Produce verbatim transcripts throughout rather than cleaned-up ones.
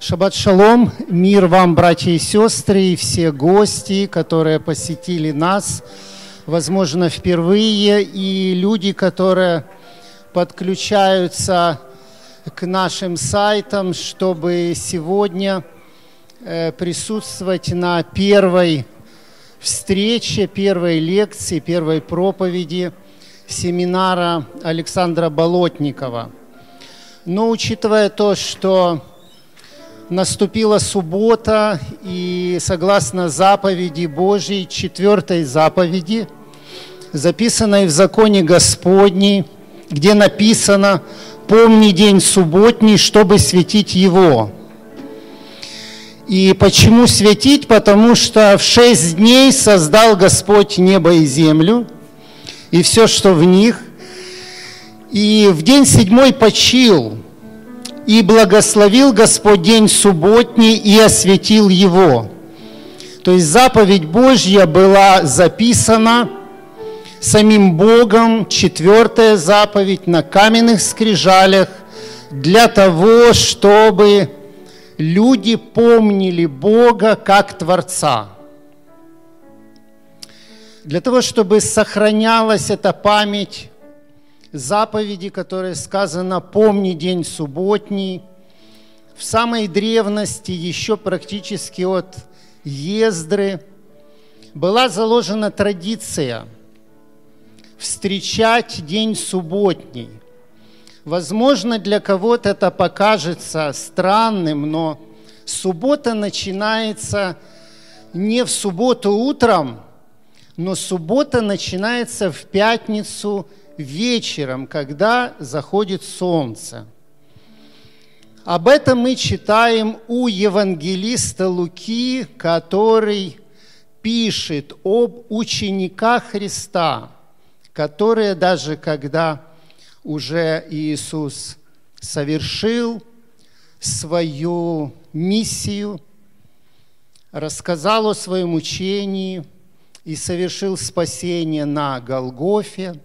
Шаббат шалом, мир вам, братья и сестры, и все гости, которые посетили нас, возможно, впервые, и люди, которые подключаются к нашим сайтам, чтобы сегодня э, присутствовать на первой встрече, первой лекции, первой проповеди семинара Александра Болотникова. Но учитывая то, что наступила суббота, и согласно заповеди Божьей, четвертой заповеди, записанной в законе Господней, где написано: «Помни день субботний, чтобы светить его». И почему светить? Потому что в шесть дней создал Господь небо и землю, и все, что в них, и в день седьмой почил. И благословил Господь день субботний и осветил его. То есть заповедь Божья была записана самим Богом, четвертая заповедь, на каменных скрижалях, для того, чтобы люди помнили Бога как Творца. Для того, чтобы сохранялась эта память заповеди, которые сказано: «Помни день субботний». В самой древности, еще практически от Ездры, была заложена традиция встречать день субботний. Возможно, для кого-то это покажется странным, но суббота начинается не в субботу утром, но суббота начинается в пятницу вечером, когда заходит солнце. Об этом мы читаем у евангелиста Луки, который пишет об учениках Христа, которые даже когда уже Иисус совершил свою миссию, рассказал о своем учении и совершил спасение на Голгофе,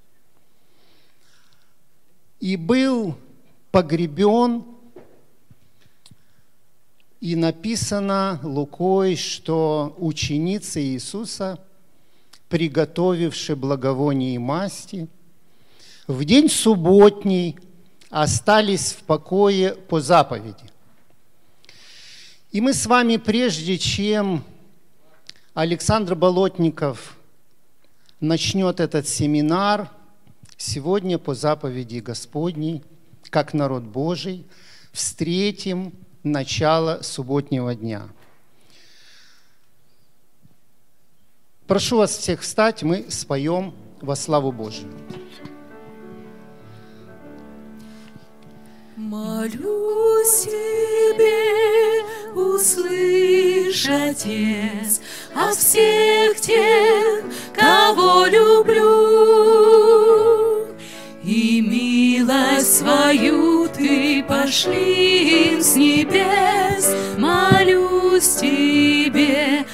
и был погребен, и написано Лукой, что ученицы Иисуса, приготовивши благовоние и масти, в день субботний остались в покое по заповеди. И мы с вами, прежде чем Александр Болотников начнет этот семинар, сегодня по заповеди Господней, как народ Божий, встретим начало субботнего дня. Прошу вас всех встать, мы споем во славу Божию. Молюсь тебе, услышь, Отец, о всех тех, кого люблю, и милость свою ты пошли им с небес. Молюсь тебе,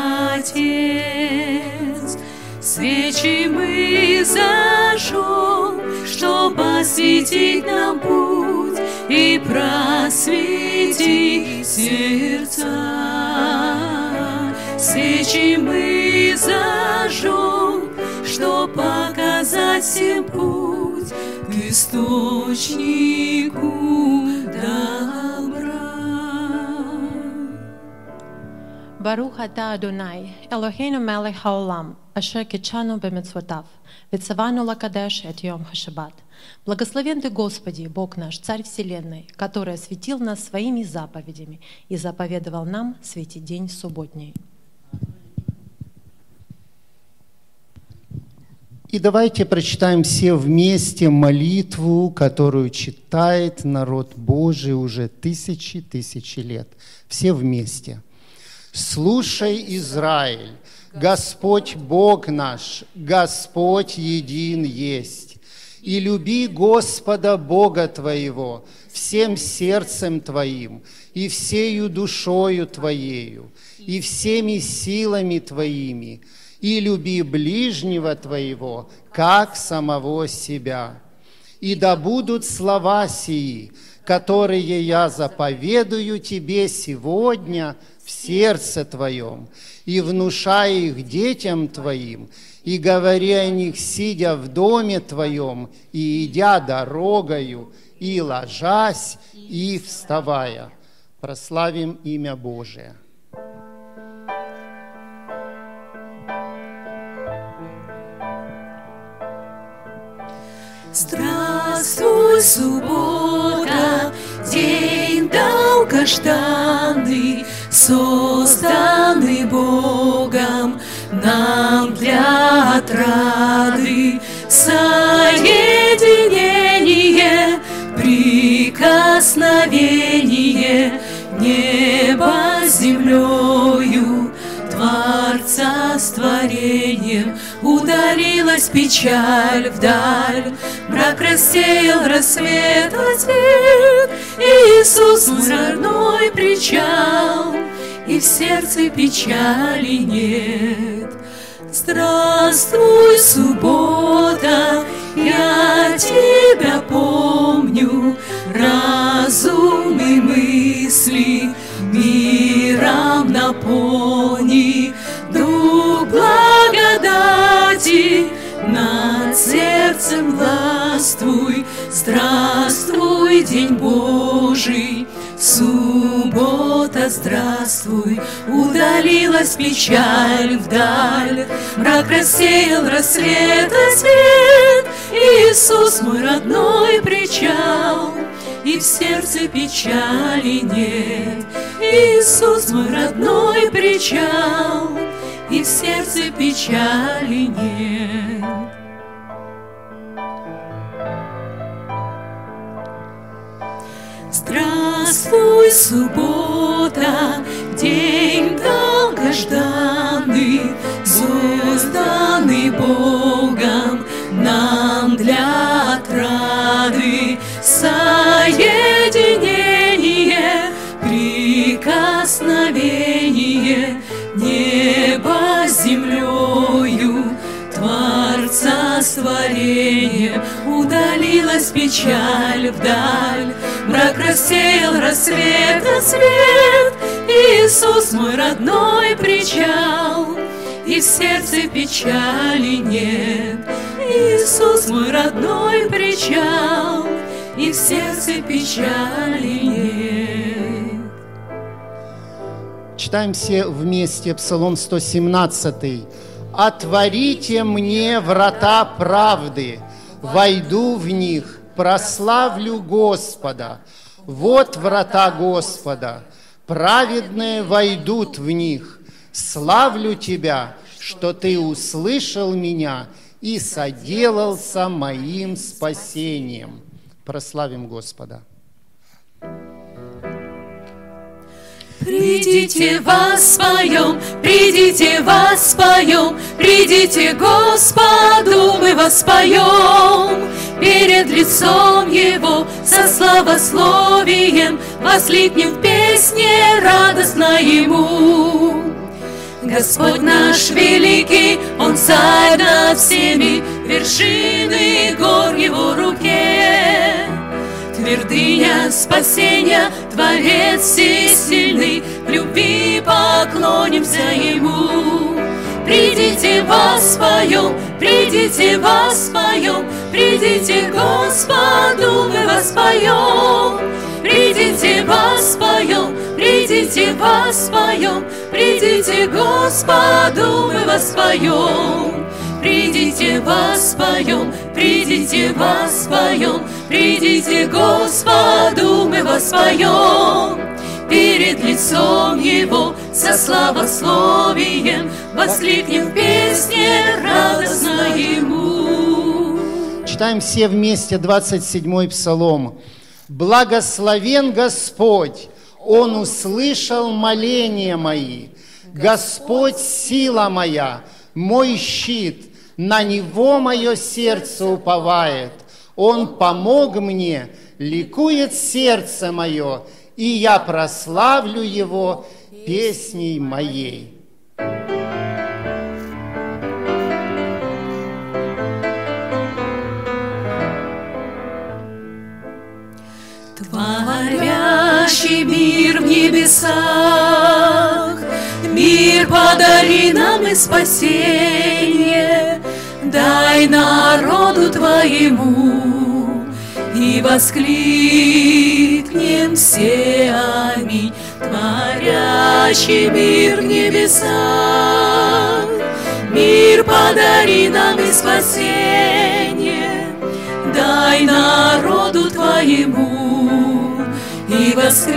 Отец, свечи мы зажжем, чтобы осветить нам путь и просветить сердца. Свечи мы зажжем, чтоб показать всем путь к источнику добра. ברוך אתה אדוני, אלוהינו מלך העולם, אשר קידשנו במצוותיו, וצוונו לקדש את יום השבת. Благословен Ты, Господи, Бог наш, Царь Вселенной, который осветил нас своими заповедями и заповедовал нам светить день субботний. И давайте прочитаем все вместе молитву, которую читает народ Божий уже тысячи, тысячи лет. Все вместе. «Слушай, Израиль, Господь Бог наш, Господь един есть. И люби Господа Бога твоего всем сердцем твоим, и всею душою твоею, и всеми силами твоими, и люби ближнего твоего, как самого себя. И да будут слова сии, которые я заповедую тебе сегодня в сердце твоем, и внушая их детям твоим, и говори о них, сидя в доме твоем, и идя дорогою, и ложась, и вставая. Прославим имя Божие. Здравствуй, суббота, день долгожданный, созданный Богом нам для отрады. Соединение, прикосновение неба с землею, Творца с творением. Ударилась печаль вдаль, мрак рассеял рассвет, рассвет. Иисус мой родной причал, и в сердце печали нет. Здравствуй, суббота, я тебя помню, разум и мысли миром наполни. Дух благодати над сердцем властвуй. Здравствуй, день Божий, суббота, здравствуй. Удалилась печаль вдаль, мрак рассеял рассвет, рассвет. Иисус мой родной причал, и в сердце печали нет. Иисус мой родной причал, и в сердце печали нет. Здравствуй, суббота, день долгожданный, созданный Богом нам для отрады. Соединение, прикосновение неба с землею, Творца с творением. Удалилась печаль вдаль, мрак рассеял рассвет, рассвет. Иисус мой родной причал, и в сердце печали нет. Иисус мой родной причал, и в сердце печали нет. Читаем все вместе Псалом сто семнадцатый. «Отворите мне врата правды, войду в них, прославлю Господа. Вот врата Господа, праведные войдут в них. Славлю Тебя, что Ты услышал меня и соделался моим спасением». Прославим Господа. Придите, воспоем, придите, воспоем, придите Господу, мы воспоем. Перед лицом Его со славословием воскликнем в песне радостно Ему. Господь наш великий, Он царь над всеми, вершины гор Его руке. Твердыня спасения, Творец всесильный, в любви поклонимся Ему. Придите, воспоем, придите, воспоем, придите Господу, мы воспоем. Придите, воспоем, придите, воспоем, придите Господу, мы воспоем. Придите, воспоем, придите, воспоем, придите Господу, мы воспоем. Перед лицом Его со славословием воскликнем в песне радостно Ему. Читаем все вместе двадцать седьмой Псалом. «Благословен Господь, Он услышал моления мои. Господь, сила моя, мой щит, на Него мое сердце уповает. Он помог мне, ликует сердце мое, и я прославлю Его песней моей». небесах. Мир подари нам и спасение, дай народу Твоему, и воскликнем все аминь, творящий мир в небесах. Мир подари нам и спасение, дай народу Твоему, и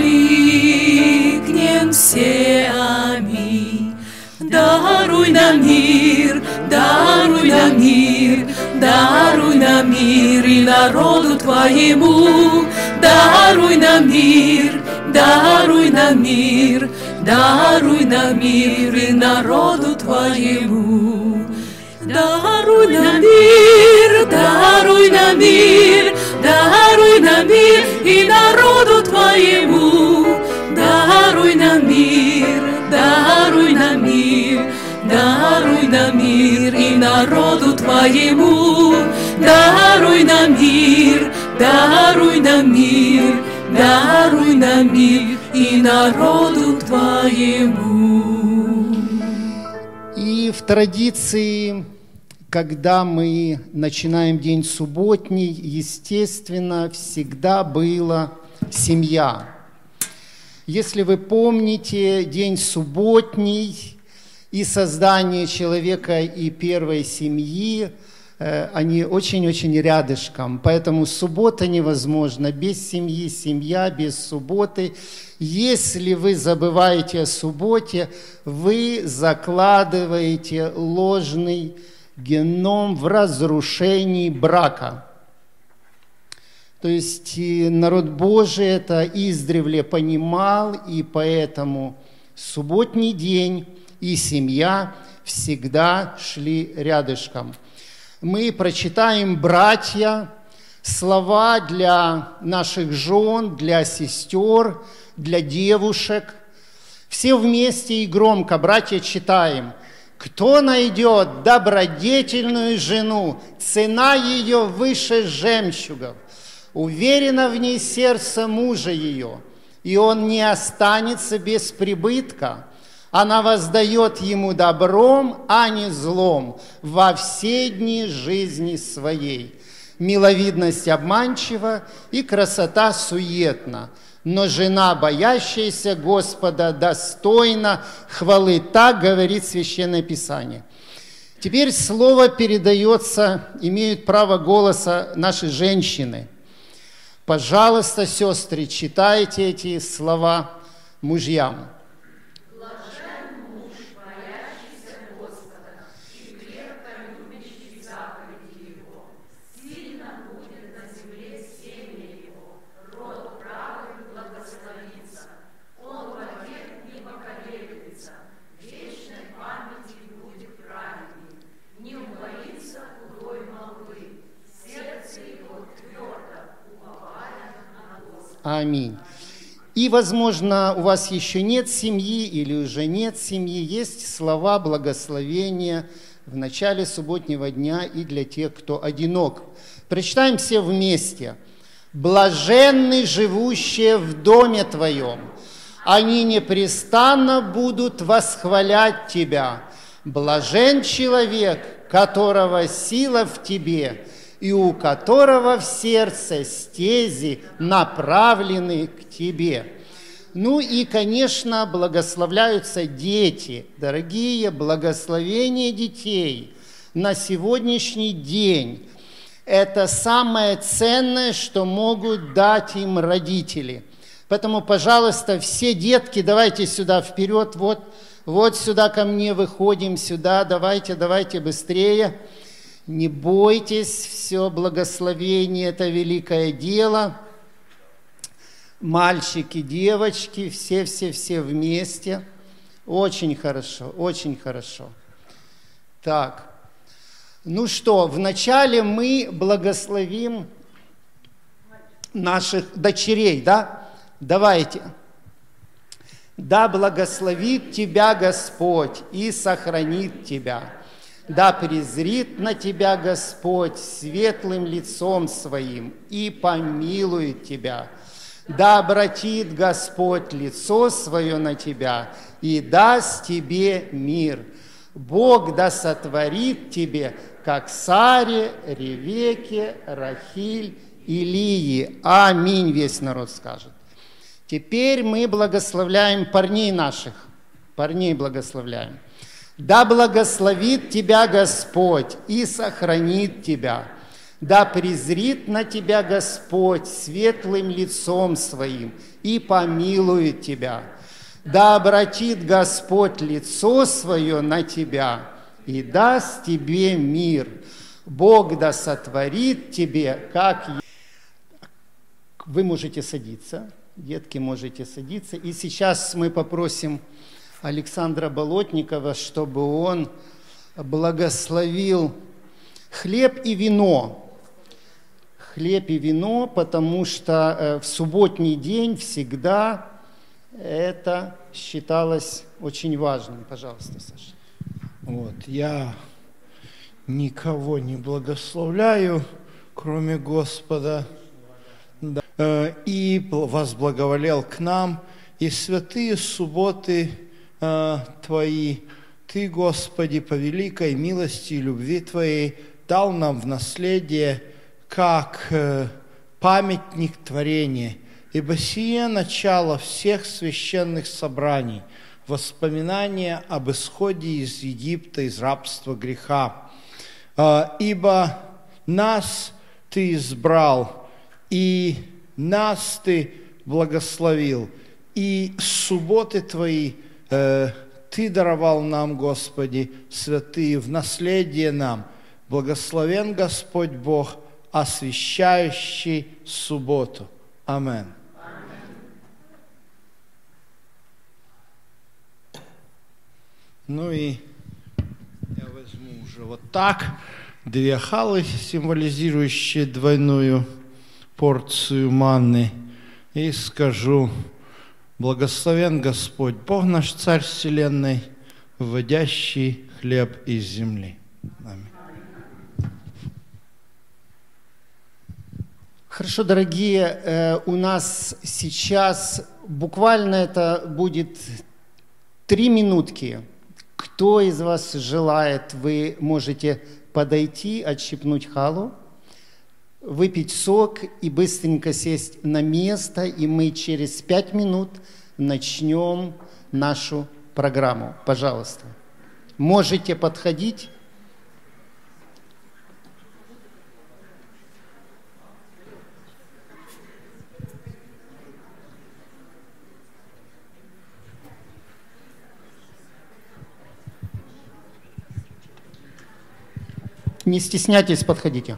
воскликнем все аминь. Даруй нам мир, даруй нам мир, даруй нам мир и народу Твоему. Даруй нам мир, даруй нам мир, даруй нам мир и народу Твоему. Даруй нам мир, даруй нам мир, даруй нам мир и народу Твоему. Даруй нам мир, даруй нам мир, даруй нам мир и народу Твоему. Даруй нам мир, даруй нам мир, даруй нам мир и народу Твоему. И в традиции, когда мы начинаем день субботний, естественно, всегда была семья. Если вы помните, день субботний и создание человека и первой семьи, э, они очень-очень рядышком. Поэтому суббота невозможна без семьи, семья без субботы. Если вы забываете о субботе, вы закладываете ложный геном в разрушении брака. То есть народ Божий это издревле понимал, и поэтому субботний день и семья всегда шли рядышком. Мы прочитаем, братья, слова для наших жен, для сестер, для девушек. Все вместе и громко, братья, читаем. «Кто найдет добродетельную жену, цена ее выше жемчугов. Уверено в ней сердце мужа ее, и он не останется без прибытка. Она воздает ему добром, а не злом во все дни жизни своей. Миловидность обманчива и красота суетна, но жена, боящаяся Господа, достойна хвалы». Так говорит Священное Писание. Теперь слово передается, имеют право голоса наши женщины. Пожалуйста, сестры, читайте эти слова мужьям. Блажен муж, боящийся Господа, и крепко любящий заповеди Его. Сильно будет на земле семя Его, род правый благословится. Он вовек не поколеблется, вечной памяти будет праведник. Не убоится худой молвы, сердце его твердо. Аминь. И, возможно, у вас еще нет семьи или уже нет семьи, есть слова благословения в начале субботнего дня и для тех, кто одинок. Прочитаем все вместе. «Блаженны живущие в доме Твоем, они непрестанно будут восхвалять Тебя. Блажен человек, которого сила в Тебе, и у которого в сердце стези направлены к Тебе». Ну и, конечно, благословляются дети. Дорогие, благословение детей на сегодняшний день – это самое ценное, что могут дать им родители. Поэтому, пожалуйста, все детки, давайте сюда вперед, вот, вот сюда ко мне выходим, сюда, давайте, давайте быстрее. Не бойтесь, все благословение – это великое дело. Мальчики, девочки, все-все-все вместе. Очень хорошо, очень хорошо. Так, ну что, вначале мы благословим наших дочерей, да? Давайте. «Да благословит тебя Господь и сохранит тебя. Да презрит на тебя Господь светлым лицом своим и помилует тебя. Да обратит Господь лицо свое на тебя и даст тебе мир. Бог да сотворит тебе, как Саре, Ревеке, Рахиль и Лии. Аминь, весь народ скажет. Теперь мы благословляем парней наших. Парней благословляем. Да благословит тебя Господь и сохранит тебя. Да презрит на тебя Господь светлым лицом своим и помилует тебя. Да обратит Господь лицо свое на тебя и даст тебе мир. Бог да сотворит тебе, как... Вы можете садиться, детки, можете садиться. И сейчас мы попросим Александра Болотникова, чтобы он благословил хлеб и вино. Хлеб и вино, потому что в субботний день всегда это считалось очень важным. Пожалуйста, Саша. Вот, я никого не благословляю, кроме Господа, да. И вас благоволел к нам, и святые субботы э, Твои, Ты, Господи, по великой милости и любви Твоей дал нам в наследие как э, памятник творения, ибо сие начало всех священных собраний, воспоминания об исходе из Египта, из рабства греха. Э, ибо нас Ты избрал, и нас Ты благословил, и субботы Твои э, Ты даровал нам, Господи, святые, в наследие нам. Благословен Господь Бог, освящающий субботу. Аминь. Ну и я возьму уже вот так две халы, символизирующие двойную порцию манны, и скажу: благословен Господь, Бог наш, Царь вселенной, вводящий хлеб из земли. Аминь. Хорошо, дорогие, у нас сейчас буквально это будет три минутки. Кто из вас желает, вы можете подойти, отщипнуть халу, выпить сок и быстренько сесть на место, и мы через пять минут начнем нашу программу. Пожалуйста. Можете подходить. Не стесняйтесь, подходите.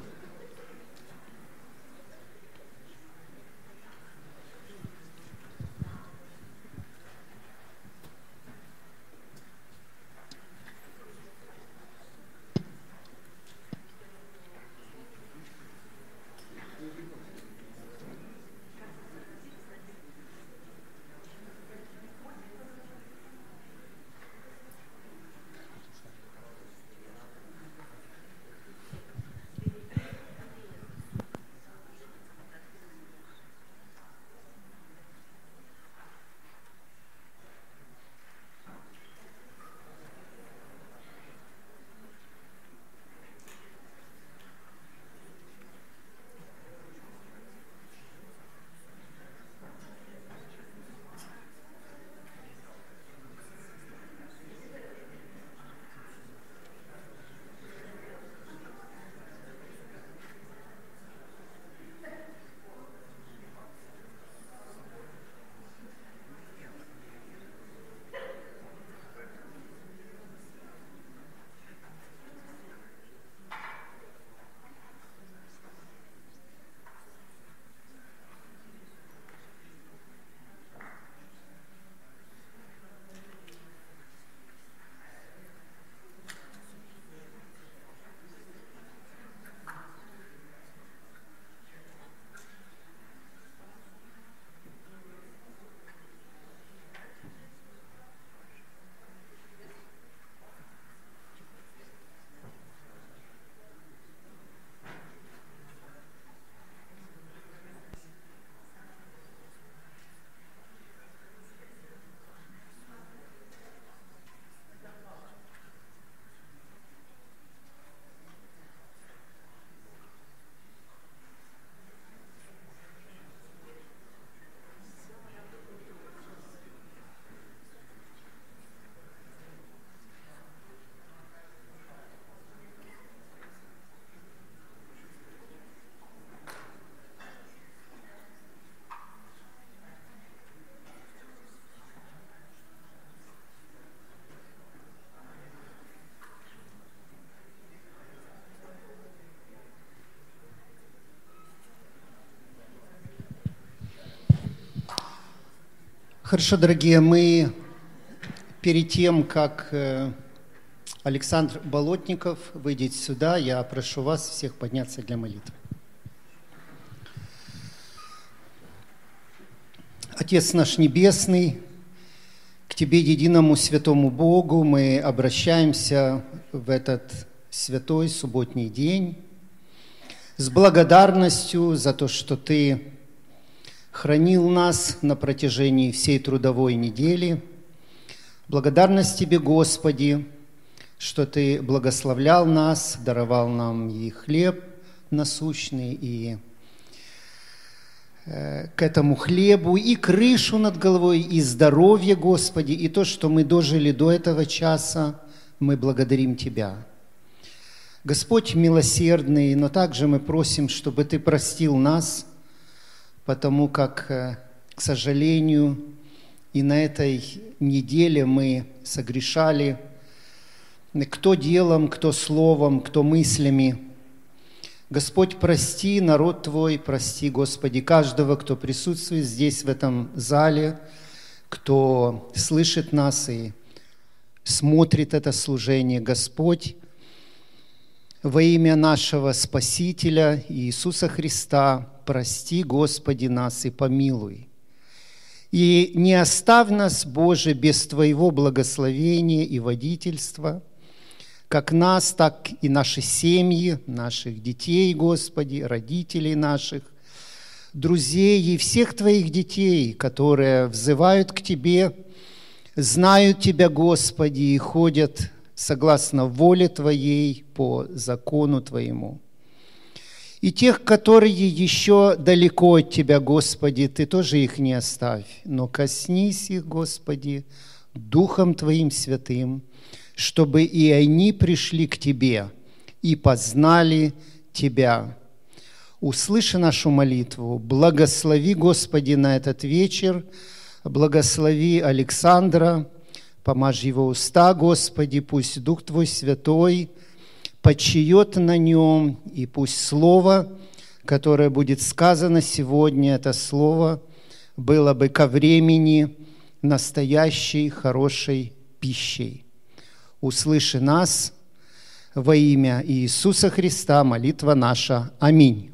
Хорошо, дорогие, мы перед тем, как Александр Болотников выйдет сюда, я прошу вас всех подняться для молитвы. Отец наш Небесный, к Тебе, единому святому Богу, мы обращаемся в этот святой субботний день с благодарностью за то, что Ты хранил нас на протяжении всей трудовой недели. Благодарность Тебе, Господи, что Ты благословлял нас, даровал нам и хлеб насущный, и э, к этому хлебу, и крышу над головой, и здоровье, Господи, и то, что мы дожили до этого часа, мы благодарим Тебя. Господь милосердный, но также мы просим, чтобы Ты простил нас, потому как, к сожалению, и на этой неделе мы согрешали, кто делом, кто словом, кто мыслями. Господь, прости народ Твой, прости, Господи, каждого, кто присутствует здесь, в этом зале, кто слышит нас и смотрит это служение. Господь, во имя нашего Спасителя Иисуса Христа, прости, Господи, нас и помилуй. И не оставь нас, Боже, без Твоего благословения и водительства, как нас, так и наши семьи, наших детей, Господи, родителей наших, друзей и всех Твоих детей, которые взывают к Тебе, знают Тебя, Господи, и ходят согласно воле Твоей по закону Твоему. И тех, которые еще далеко от Тебя, Господи, Ты тоже их не оставь, но коснись их, Господи, Духом Твоим Святым, чтобы и они пришли к Тебе и познали Тебя. Услыши нашу молитву, благослови, Господи, на этот вечер, благослови Александра, помажь его уста, Господи, пусть Дух Твой Святой почиет на нем, и пусть Слово, которое будет сказано сегодня, это Слово было бы ко времени настоящей хорошей пищей. Услыши нас во имя Иисуса Христа, молитва наша. Аминь.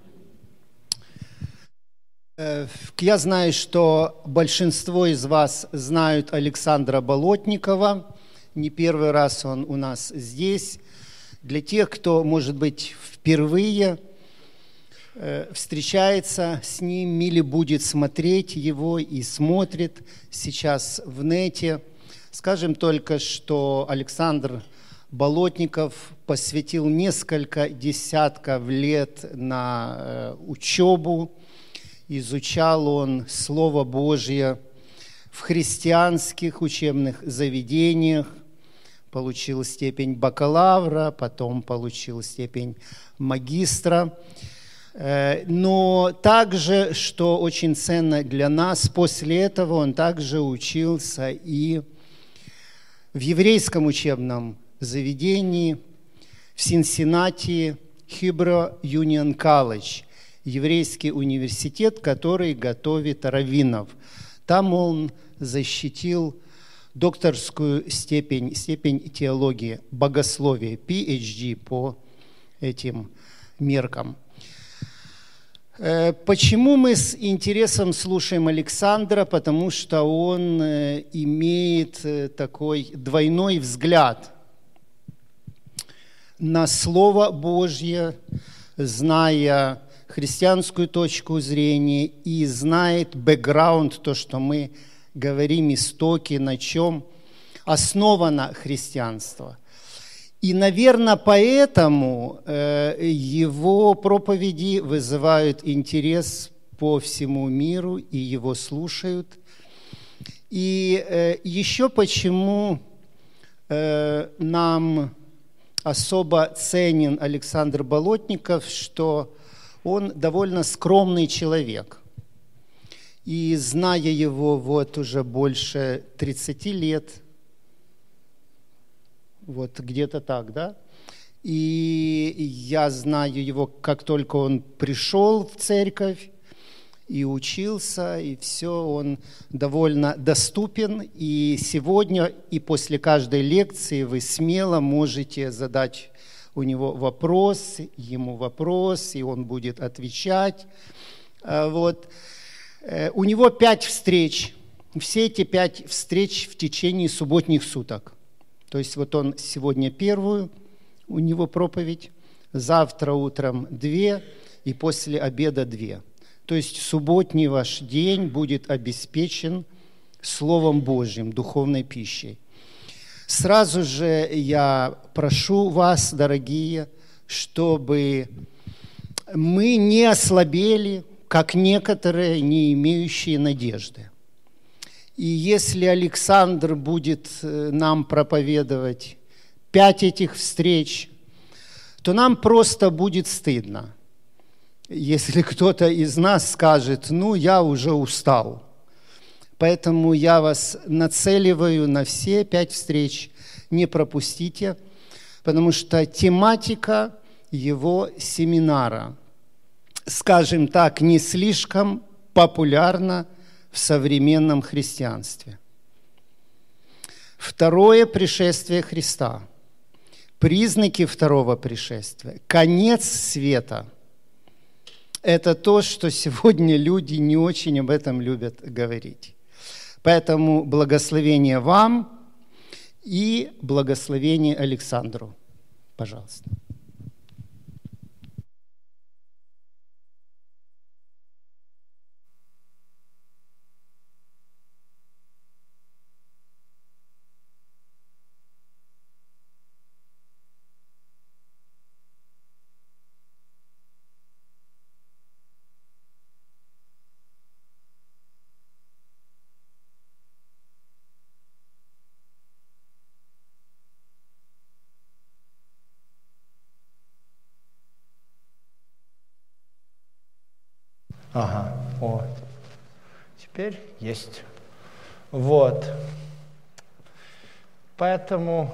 Я знаю, что большинство из вас знают Александра Болотникова. Не первый раз он у нас здесь. Для тех, кто, может быть, впервые э, встречается с ним или будет смотреть его и смотрит сейчас в нете, скажем только, что Александр Болотников посвятил несколько десятков лет на э, учебу. Изучал он Слово Божье в христианских учебных заведениях, получил степень бакалавра, потом получил степень магистра. Но также, что очень ценно для нас, после этого он также учился и в еврейском учебном заведении в Синсиннати Hebrew Union College, еврейский университет, который готовит раввинов. Там он защитил докторскую степень, степень теологии, богословия, пи эйч ди по этим меркам. Почему мы с интересом слушаем Александра? Потому что он имеет такой двойной взгляд на Слово Божье, зная христианскую точку зрения и знает бэкграунд, то, что мы говорим, истоки, на чем основано христианство. И, наверное, поэтому э, его проповеди вызывают интерес по всему миру, и его слушают. И э, еще почему э, нам особо ценен Александр Болотников, что он довольно скромный человек. И зная его вот уже больше тридцати лет, вот где-то так, да? И я знаю его, как только он пришел в церковь, и учился, и все, он довольно доступен. И сегодня, и после каждой лекции вы смело можете задать у него вопрос, ему вопрос, и он будет отвечать. Вот. У него пять встреч. Все эти пять встреч в течение субботних суток. То есть вот он сегодня первую, у него проповедь, завтра утром две, и после обеда две. То есть субботний ваш день будет обеспечен Словом Божьим, духовной пищей. Сразу же я прошу вас, дорогие, чтобы мы не ослабели, как некоторые, не имеющие надежды. И если Александр будет нам проповедовать пять этих встреч, то нам просто будет стыдно, если кто-то из нас скажет: ну, я уже устал. Поэтому я вас нацеливаю на все пять встреч, не пропустите, потому что тематика его семинара, скажем так, не слишком популярна в современном христианстве. Второе пришествие Христа. Признаки второго пришествия. Конец света. Это то, что сегодня люди не очень об этом любят говорить. Поэтому благословение вам и благословение Александру. Пожалуйста. Ага, о, теперь есть. Вот. Поэтому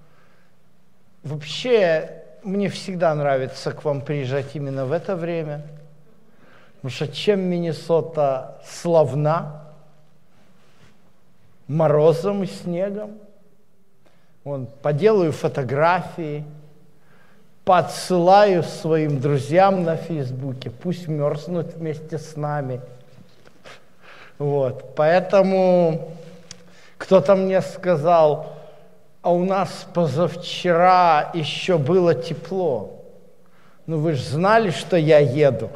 вообще мне всегда нравится к вам приезжать именно в это время, потому что чем Миннесота славна морозом и снегом, вон, поделаю фотографии, подсылаю своим друзьям на Фейсбуке, пусть мерзнут вместе с нами. Вот. Поэтому кто-то мне сказал: а у нас позавчера еще было тепло. Ну вы же знали, что я еду.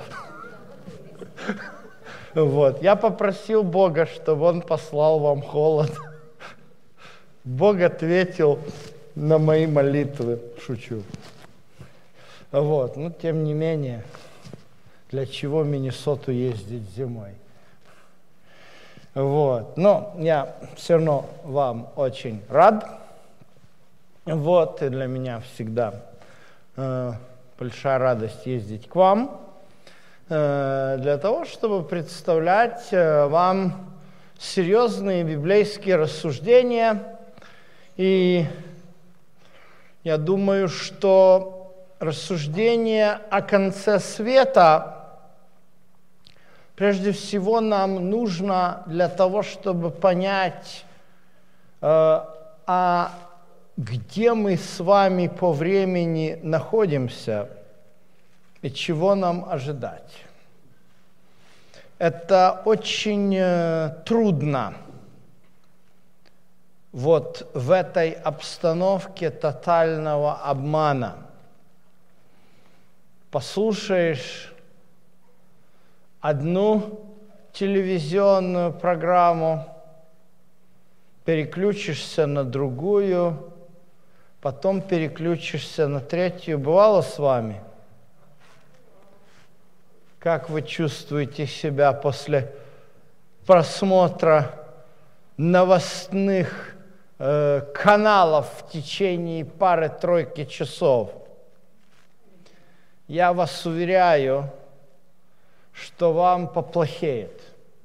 Вот. Я попросил Бога, чтобы Он послал вам холод. Бог ответил на мои молитвы. Шучу. Вот, но тем не менее, для чего в Миннесоту ездить зимой? Вот, но я все равно вам очень рад. Вот, и для меня всегда э, большая радость ездить к вам, э, для того, чтобы представлять э, вам серьезные библейские рассуждения. И я думаю, что рассуждение о конце света, прежде всего, нам нужно для того, чтобы понять, э, а где мы с вами по времени находимся и чего нам ожидать. Это очень э, трудно вот в этой обстановке тотального обмана. Послушаешь одну телевизионную программу, переключишься на другую, потом переключишься на третью. Бывало с вами? Как вы чувствуете себя после просмотра новостных э, каналов в течение пары-тройки часов? Я вас уверяю, что вам поплохеет.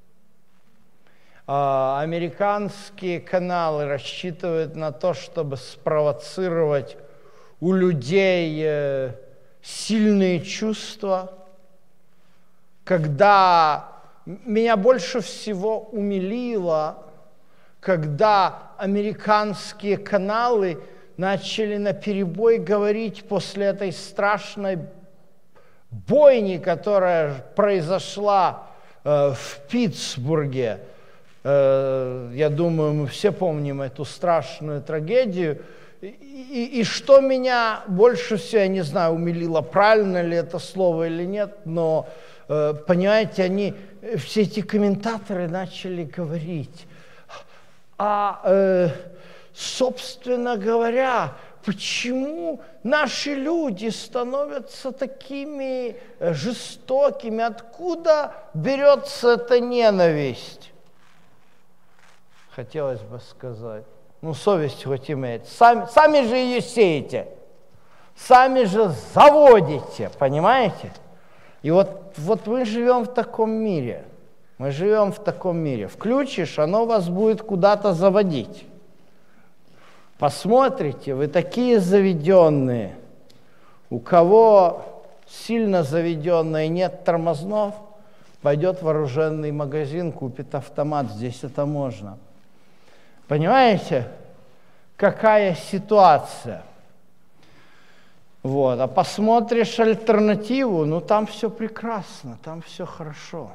А, американские каналы рассчитывают на то, чтобы спровоцировать у людей э, сильные чувства, когда меня больше всего умилило, когда американские каналы начали наперебой говорить после этой страшной бойни, которая произошла э, в Питтсбурге. Э, я думаю, мы все помним эту страшную трагедию. И, и, и что меня больше всего, я не знаю, умилило, правильно ли это слово или нет, но, э, понимаете, они, все эти комментаторы начали говорить, а, э, собственно говоря, почему наши люди становятся такими жестокими, откуда берется эта ненависть? Хотелось бы сказать. Ну, совесть хоть имеет. Сами, сами же ее сеете. Сами же заводите, понимаете? И вот, вот мы живем в таком мире. Мы живем в таком мире. Включишь, оно вас будет куда-то заводить. Посмотрите, вы такие заведенные. У кого сильно заведенные, нет тормознов, пойдет в оружейный магазин, купит автомат. Здесь это можно. Понимаете, какая ситуация? Вот. А посмотришь альтернативу, ну там все прекрасно, там все хорошо.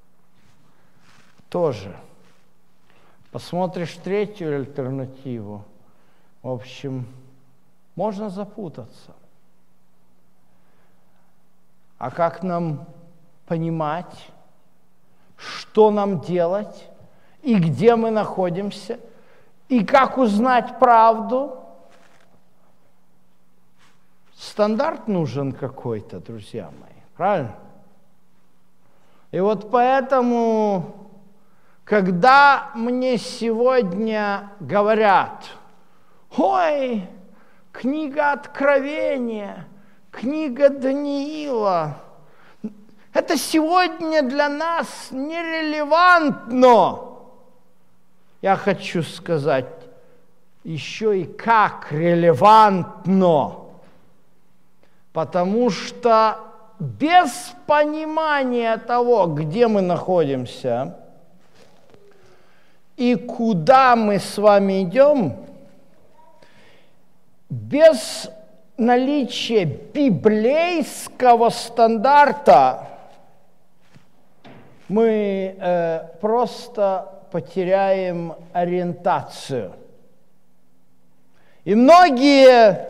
Тоже. Посмотришь третью альтернативу, в общем, можно запутаться. А как нам понимать, что нам делать, и где мы находимся, и как узнать правду? Стандарт нужен какой-то, друзья мои, правильно? И вот поэтому, когда мне сегодня говорят, ой, книга Откровения, книга Даниила, это сегодня для нас нерелевантно. Я хочу сказать, еще и как релевантно. Потому что без понимания того, где мы находимся и куда мы с вами идем, без наличия библейского стандарта мы э, просто потеряем ориентацию. И многие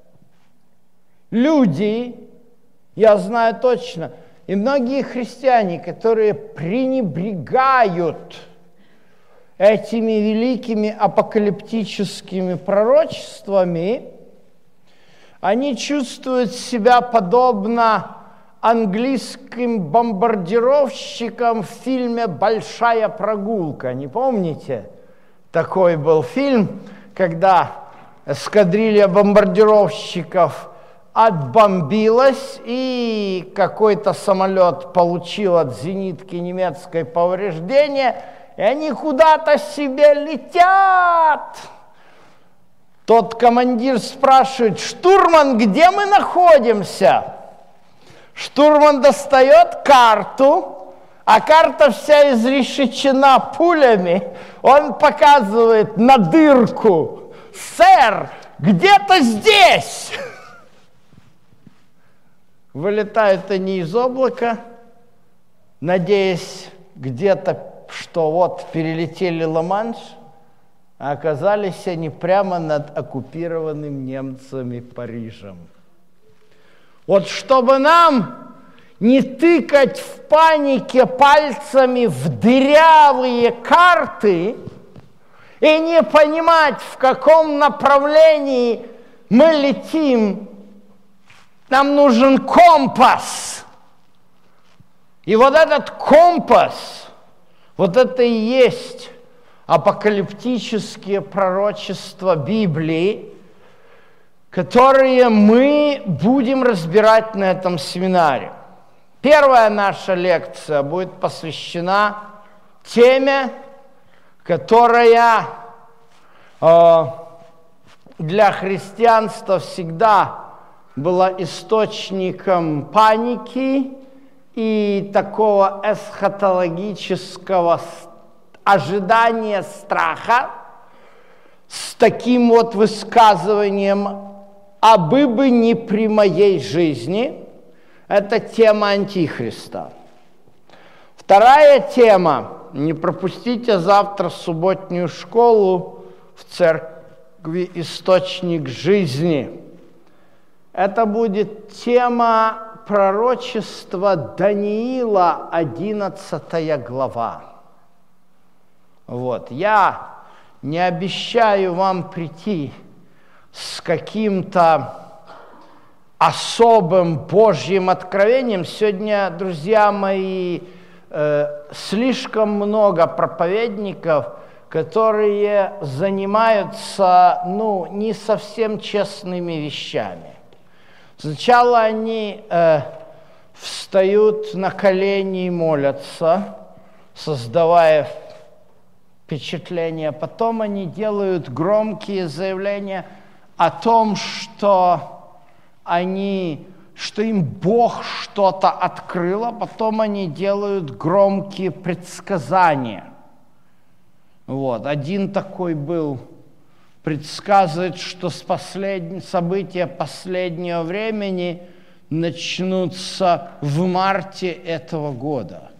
люди, я знаю точно, и многие христиане, которые пренебрегают этими великими апокалиптическими пророчествами, они чувствуют себя подобно английским бомбардировщикам в фильме «Большая прогулка». Не помните? Такой был фильм, когда эскадрилья бомбардировщиков отбомбилась, и какой-то самолет получил от зенитки немецкой повреждение, и они куда-то себе летят. Тот командир спрашивает: штурман, где мы находимся? Штурман достает карту, а карта вся изрешечена пулями. Он показывает на дырку: сэр, где-то здесь. Вылетают они из облака, надеясь где-то, что вот перелетели Ла-Манш, а оказались они прямо над оккупированным немцами Парижем. Вот чтобы нам не тыкать в панике пальцами в дырявые карты и не понимать, в каком направлении мы летим, нам нужен компас. И вот этот компас, вот это и есть апокалиптические пророчества Библии, которые мы будем разбирать на этом семинаре. Первая наша лекция будет посвящена теме, которая э, для христианства всегда была источником паники и такого эсхатологического ожидания страха с таким вот высказыванием «абы бы не при моей жизни». Это тема Антихриста. Вторая тема. Не пропустите завтра субботнюю школу в церкви «Источник жизни». Это будет тема пророчества Даниила, одиннадцатая глава. Вот. Я не обещаю вам прийти с каким-то особым Божьим откровением. Сегодня, друзья мои, э, слишком много проповедников, которые занимаются, ну, не совсем честными вещами. Сначала они э, встают на колени и молятся, создавая впечатление. Потом они делают громкие заявления о том, что они, что им Бог что-то открыл, а потом они делают громкие предсказания. Вот. Один такой был, предсказывает, что с послед... события последнего времени начнутся в марте этого года.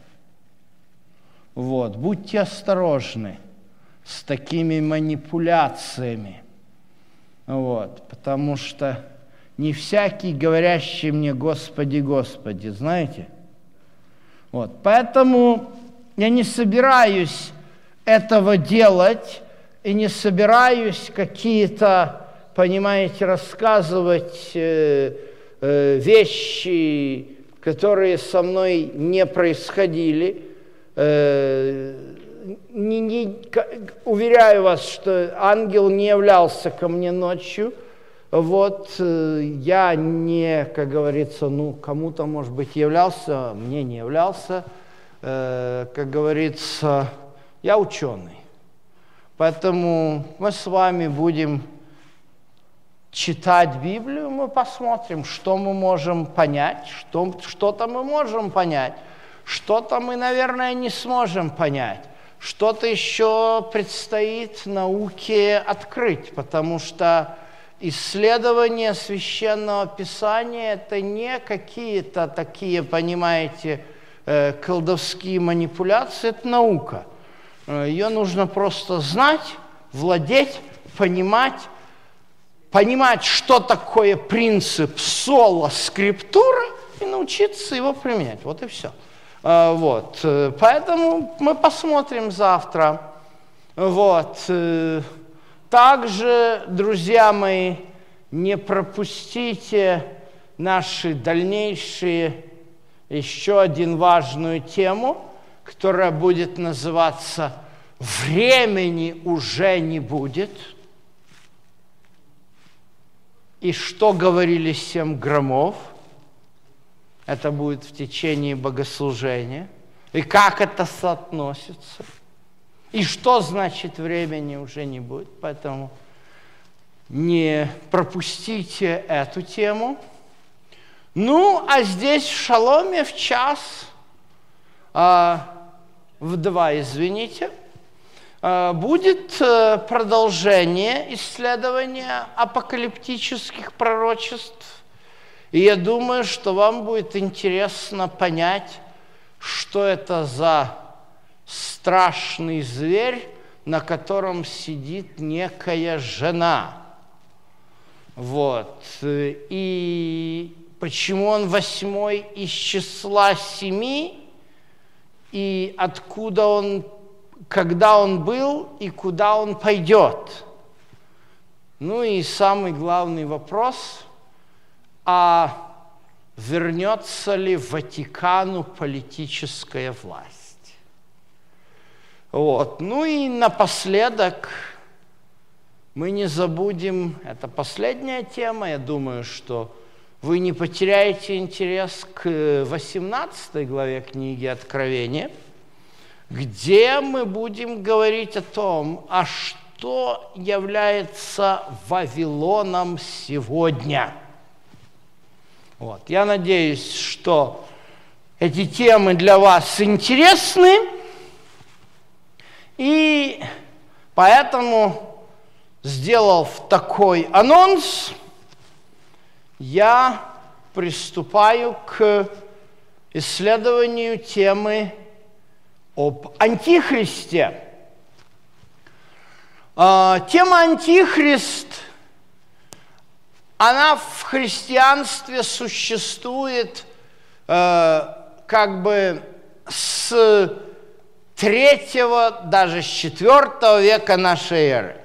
Вот. Будьте осторожны с такими манипуляциями, вот. Потому что не всякий, говорящий мне «Господи, Господи», знаете? Вот. Поэтому я не собираюсь этого делать и не собираюсь какие-то, понимаете, рассказывать э, э, вещи, которые со мной не происходили. Э, не, не, уверяю вас, что ангел не являлся ко мне ночью. Вот, э, я не, как говорится, ну, кому-то, может быть, являлся, мне не являлся. Э, как говорится, я ученый. Поэтому мы с вами будем читать Библию, мы посмотрим, что мы можем понять, что, что-то мы можем понять, что-то мы, наверное, не сможем понять, что-то еще предстоит науке открыть, потому что исследование Священного Писания – это не какие-то такие, понимаете, колдовские манипуляции, это наука. Ее нужно просто знать, владеть, понимать, понимать, что такое принцип соло скриптура, и научиться его применять. Вот и все. Вот. Поэтому мы посмотрим завтра. Вот. Также, друзья мои, не пропустите наши дальнейшие, еще одну важную тему, которая будет называться «Времени уже не будет». И что говорили семь громов? Это будет в течение богослужения. И как это соотносится? И что значит «времени уже не будет»? Поэтому не пропустите эту тему. Ну, а здесь в Шаломе в час... А, в два, извините, а, будет а, продолжение исследования апокалиптических пророчеств. И я думаю, что вам будет интересно понять, что это за страшный зверь, на котором сидит некая жена. Вот. И почему он восьмой из числа семи, и откуда он, когда он был, и куда он пойдет. Ну и самый главный вопрос, а вернется ли в Ватикану политическая власть? Вот. Ну и напоследок мы не забудем, это последняя тема, я думаю, что вы не потеряете интерес к восемнадцатой главе книги Откровения, где мы будем говорить о том, а что является Вавилоном сегодня. Вот. Я надеюсь, что эти темы для вас интересны, и поэтому, сделав такой анонс, я приступаю к исследованию темы об Антихристе. Тема Антихрист, она в христианстве существует э, как бы с третьего, даже с четвертого века нашей эры.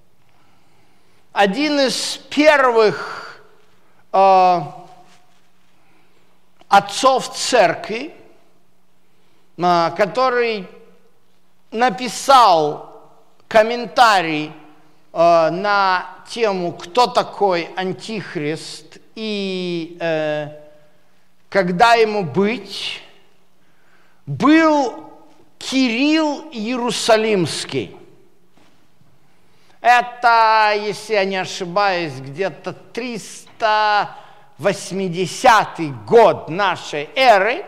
Один из первых э, отцов церкви, э, который написал комментарий э, на тему, кто такой Антихрист и э, когда ему быть, был Кирилл Иерусалимский. Это, если я не ошибаюсь, где-то триста восьмидесятый год нашей эры.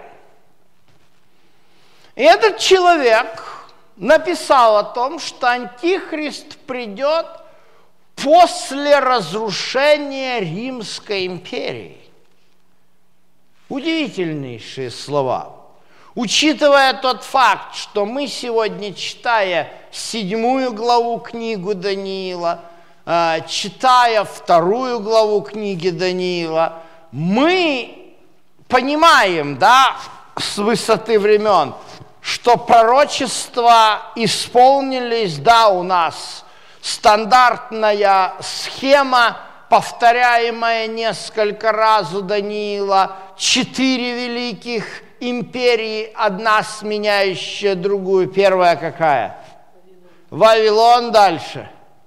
И этот человек написал о том, что Антихрист придет после разрушения Римской империи. Удивительнейшие слова. Учитывая тот факт, что мы сегодня, читая седьмую главу книгу Даниила, читая вторую главу книги Даниила, мы понимаем, да, с высоты времен, что пророчества исполнились, да, у нас стандартная схема, повторяемая несколько раз у Даниила, четыре великих империи, одна сменяющая другую. Первая какая? Вавилон дальше.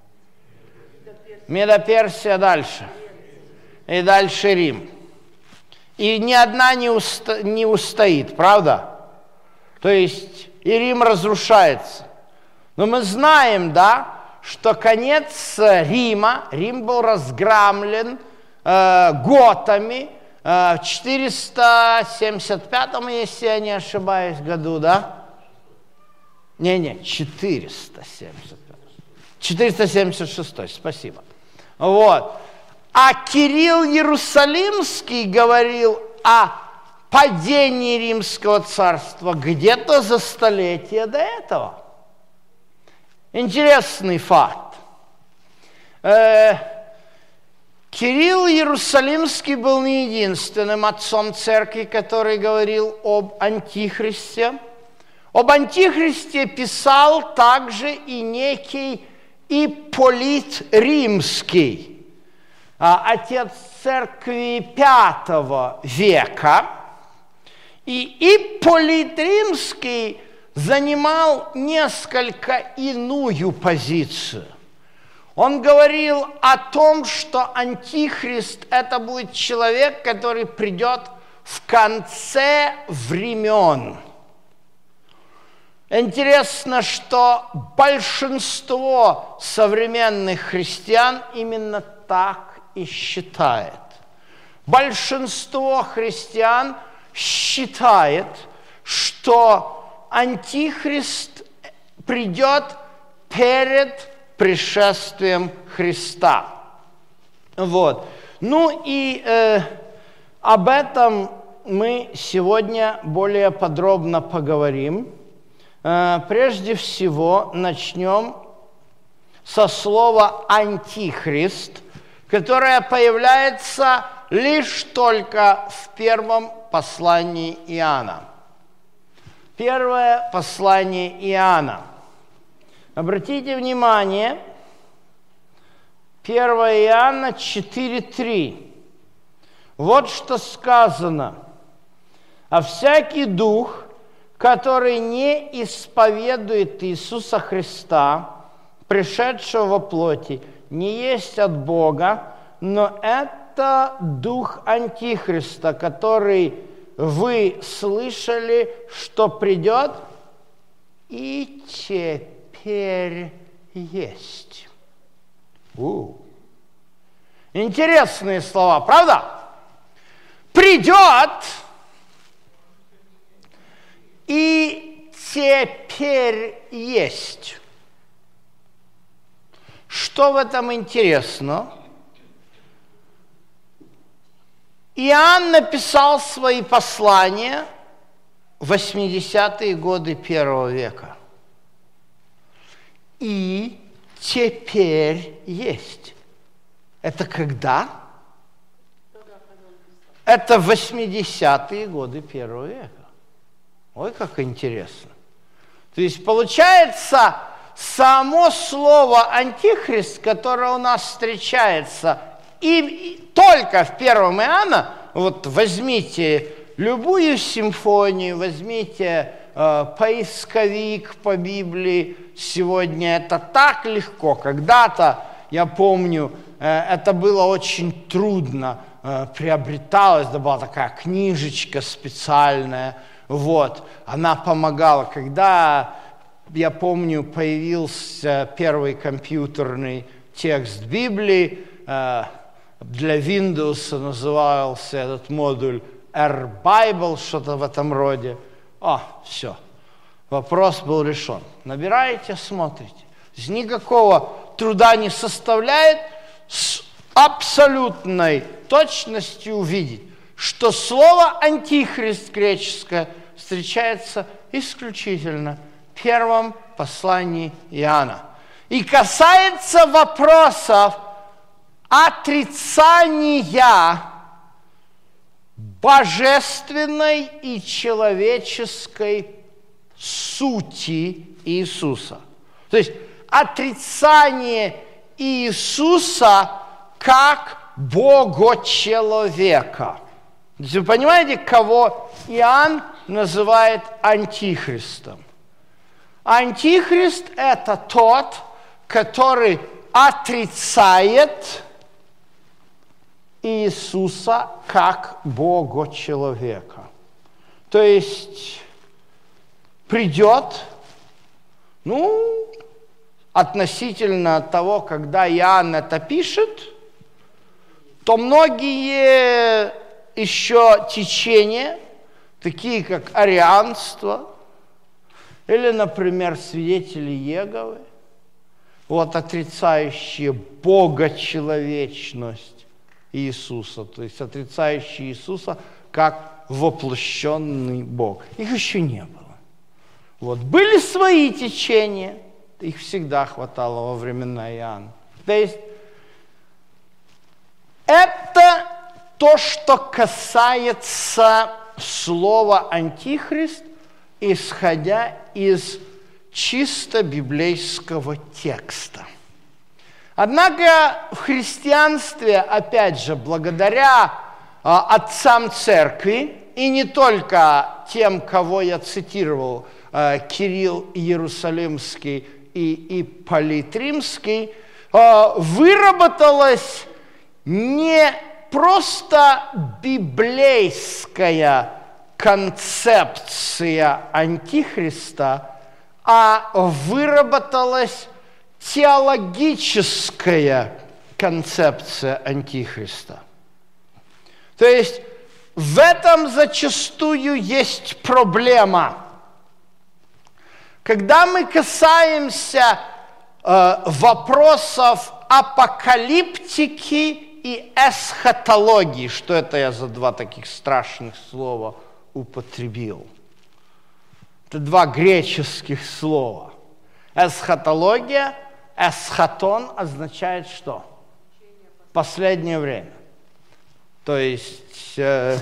Медоперсия дальше. И дальше Рим. И ни одна не, уста- не устоит, правда? То есть и Рим разрушается. Но мы знаем, да, что конец Рима, Рим был разгромлен э, готами э, в четыреста семьдесят пятом, если я не ошибаюсь, году, да? Не-не, четыреста семьдесят пятом. четыреста семьдесят шестом, спасибо. Вот. А Кирилл Иерусалимский говорил о падении Римского царства где-то за столетие до этого. Интересный факт. Э, Кирилл Иерусалимский был не единственным отцом церкви, который говорил об Антихристе. Об Антихристе писал также и некий Ипполит Римский, отец церкви пятого века. И Ипполит Римский занимал несколько иную позицию. Он говорил о том, что Антихрист – это будет человек, который придет в конце времен. Интересно, что большинство современных христиан именно так и считает. Большинство христиан считает, что Антихрист придет перед пришествием Христа. Вот. Ну и э, об этом мы сегодня более подробно поговорим. Э, прежде всего начнем со слова «антихрист», которое появляется лишь только в первом послании Иоанна. Первое послание Иоанна. Обратите внимание, первое Иоанна четыре три. Вот что сказано. «А всякий дух, который не исповедует Иисуса Христа, пришедшего во плоти, не есть от Бога, но это дух Антихриста, который вы слышали, что придет, и теперь есть». У. Интересные слова, правда? Придет теперь есть. Что в этом интересно? Иоанн написал свои послания в восьмидесятые годы первого века. И теперь есть. Это когда? Это восьмидесятые годы первого века. Ой, как интересно. То есть получается, само слово «антихрист», которое у нас встречается и, и только в первом Иоанна, вот возьмите любую симфонию, возьмите э, поисковик по Библии, сегодня это так легко. Когда-то, я помню, э, это было очень трудно, э, приобреталось, да была такая книжечка специальная, вот, она помогала. Когда, я помню, появился первый компьютерный текст Библии, э, для Windows назывался этот модуль R-Bible, что-то в этом роде. О, все, вопрос был решен. Набираете, смотрите. Никакого труда не составляет с абсолютной точностью увидеть, что слово «антихрист» греческое встречается исключительно в первом послании Иоанна. И касается вопросов отрицания божественной и человеческой сути Иисуса. То есть отрицание Иисуса как Бога-человека. Вы понимаете, кого Иоанн называет антихристом? Антихрист – это тот, который отрицает Иисуса как Бога-человека. То есть придет, ну, относительно того, когда Иоанн это пишет, то многие еще течения, такие как арианство, или, например, свидетели Иеговы, вот отрицающие богочеловечность Иисуса, то есть отрицающие Иисуса как воплощенный Бог. Их еще не было. Вот. Были свои течения, их всегда хватало во времена Иоанна. То есть это то, что касается слова «антихрист», исходя из чисто библейского текста. Однако в христианстве, опять же, благодаря а, отцам церкви, и не только тем, кого я цитировал, а, Кирилл Иерусалимский и Ипполит Римский, а, выработалась не просто библейская концепция антихриста, а выработалась теологическая концепция антихриста. То есть в этом зачастую есть проблема. Когда мы касаемся э, вопросов апокалиптики и эсхатологии, что это я за два таких страшных слова употребил? Это два греческих слова. Эсхатология, эсхатон означает что? Последнее время. То есть э,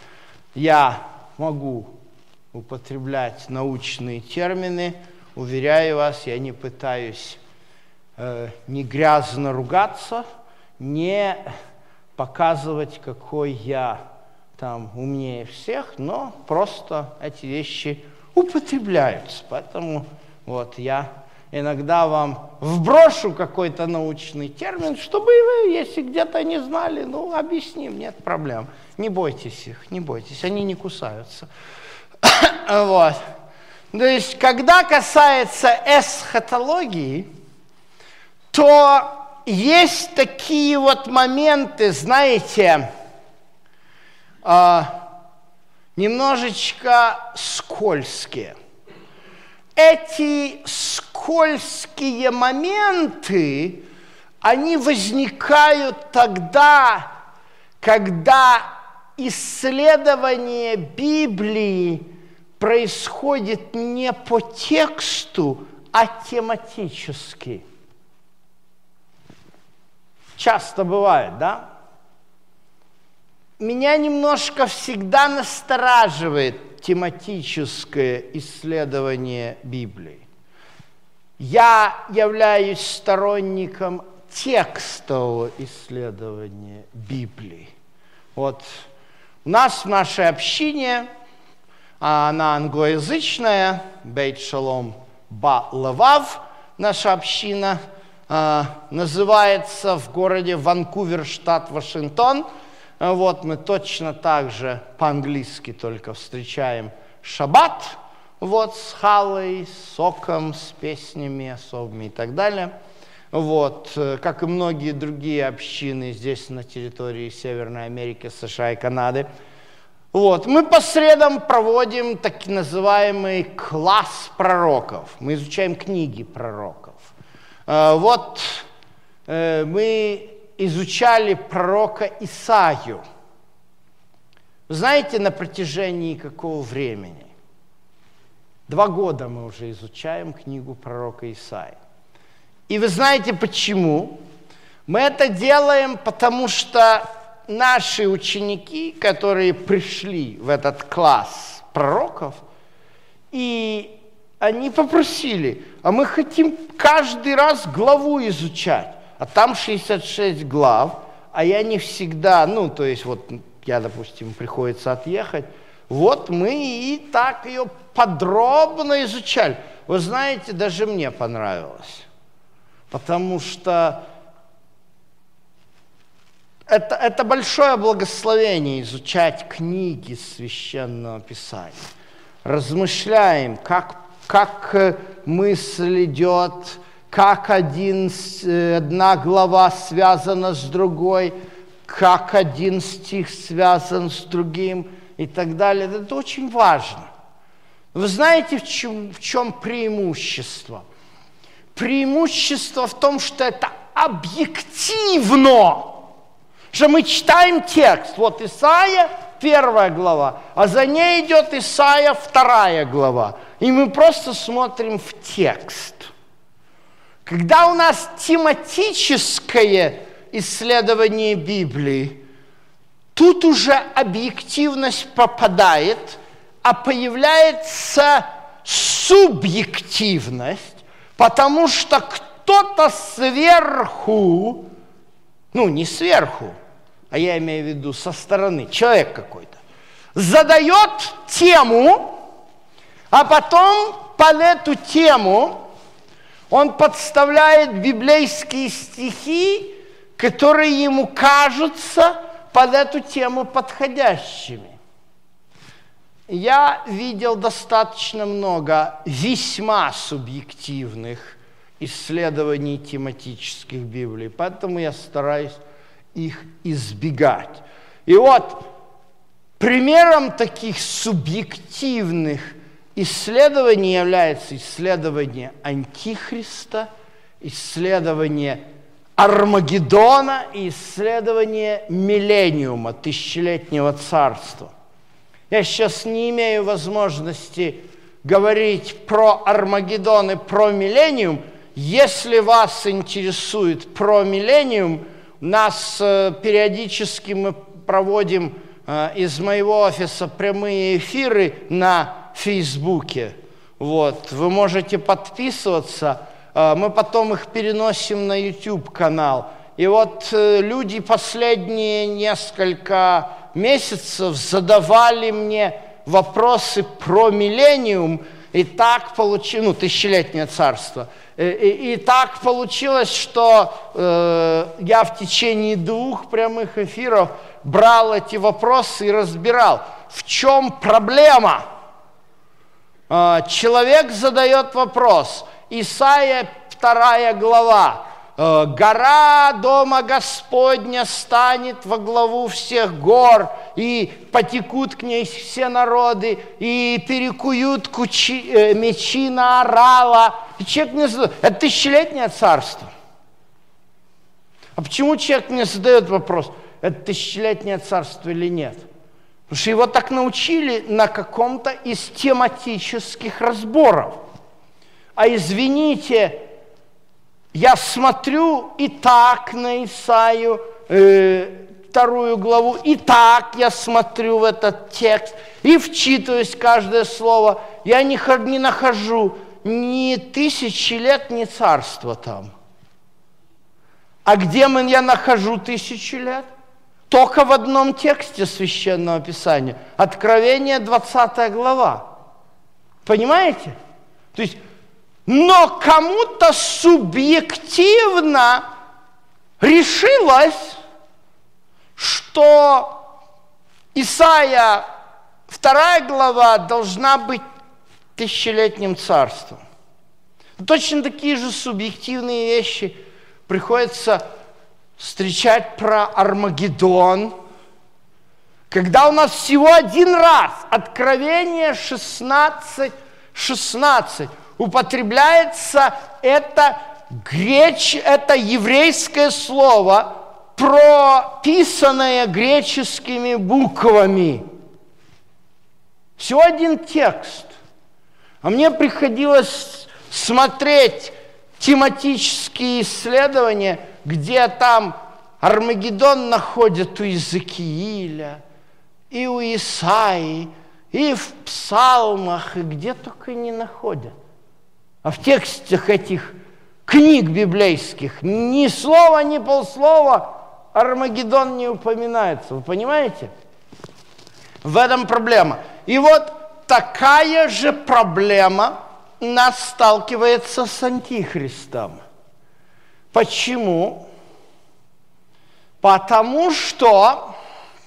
я могу употреблять научные термины, уверяю вас, я не пытаюсь э, не грязно ругаться, не показывать, какой я там умнее всех, но просто эти вещи употребляются. Поэтому вот я иногда вам вброшу какой-то научный термин, чтобы вы, если где-то не знали, ну, объясним, нет проблем. Не бойтесь их, не бойтесь, они не кусаются. Вот. То есть, когда касается эсхатологии, то есть такие вот моменты, знаете, немножечко скользкие. эти скользкие моменты, они возникают тогда, когда исследование Библии происходит не по тексту, а тематически. Часто бывает, да? Меня немножко всегда настораживает тематическое исследование Библии. Я являюсь сторонником текстового исследования Библии. Вот у нас в нашей общине, она англоязычная, Бейт Шалом Ба Левав, наша община, называется в городе Ванкувер, штат Вашингтон. Вот мы точно так же по-английски только встречаем шаббат, вот с халой, с соком, с песнями особыми и так далее. Вот, как и многие другие общины здесь на территории Северной Америки, США и Канады. Вот, мы по средам проводим так называемый класс пророков. Мы изучаем книги пророков. Вот мы изучали пророка Исаию. Вы знаете, на протяжении какого времени? Два года мы уже изучаем книгу пророка Исаии. И вы знаете почему? Мы это делаем, потому что наши ученики, которые пришли в этот класс пророков, и они попросили, а мы хотим каждый раз главу изучать. А там шестьдесят шесть глав, а я не всегда, ну, то есть вот я, допустим, приходится отъехать, вот мы и так ее подробно изучали. Вы знаете, даже мне понравилось, потому что это, это большое благословение изучать книги Священного Писания. Размышляем, как, как мысль идет, как один, одна глава связана с другой, как один стих связан с другим и так далее. Это очень важно. Вы знаете, в чем, в чем преимущество? Преимущество в том, что это объективно. Что мы читаем текст. Вот Исаия, первая глава, а за ней идет Исаия, вторая глава. И мы просто смотрим в текст. Когда у нас тематическое исследование Библии, тут уже объективность пропадает, а появляется субъективность, потому что кто-то сверху, ну не сверху, а я имею в виду со стороны, человек какой-то, задает тему, а потом под эту тему он подставляет библейские стихи, которые ему кажутся под эту тему подходящими. Я видел достаточно много весьма субъективных исследований тематических Библий, поэтому я стараюсь их избегать. И вот примером таких субъективных исследований является исследование Антихриста, исследование Армагеддона и исследование миллениума, тысячелетнего царства. Я сейчас не имею возможности говорить про Армагеддон и про миллениум. Если вас интересует про миллениум, у нас э, периодически мы проводим э, из моего офиса прямые эфиры на Фейсбуке. Вот. Вы можете подписываться. Э, мы потом их переносим на YouTube-канал. И вот э, люди последние несколько месяцев задавали мне вопросы про миллениум, и так получилось, ну, тысячелетнее царство, и, и, и так получилось, что э, я в течение двух прямых эфиров брал эти вопросы и разбирал, в чем проблема. Э, человек задает вопрос, Исаия, вторая глава, э, гора дома Господня станет во главу всех гор, и потекут к ней все народы, и перекуют кучи, э, мечи на орала. И человек мне задает, это тысячелетнее царство. А почему человек мне задает вопрос, это тысячелетнее царство или нет? Потому что его так научили на каком-то из тематических разборов. А извините, я смотрю и так на Исаию, э, вторую главу, и так я смотрю в этот текст, и вчитываюсь каждое слово. Я не, не нахожу ни тысячи лет, ни царства там. А где мы, я нахожу тысячу лет? Только в одном тексте Священного Писания. Откровение, двадцатая глава. Понимаете? То есть, но кому-то субъективно решилось, что Исаия, вторая глава, должна быть тысячелетним царством. Точно такие же субъективные вещи приходится встречать про Армагеддон, когда у нас всего один раз Откровение шестнадцать шестнадцать употребляется это, греч, это еврейское слово, прописанное греческими буквами. Всего один текст. А мне приходилось смотреть тематические исследования, где там Армагеддон находят у Иезекииля, и у Исаии, и в псалмах, и где только не находят. А в текстах этих книг библейских ни слова, ни полслова Армагеддон не упоминается. Вы понимаете? В этом проблема. И вот такая же проблема нас сталкивается с Антихристом. Почему? Потому что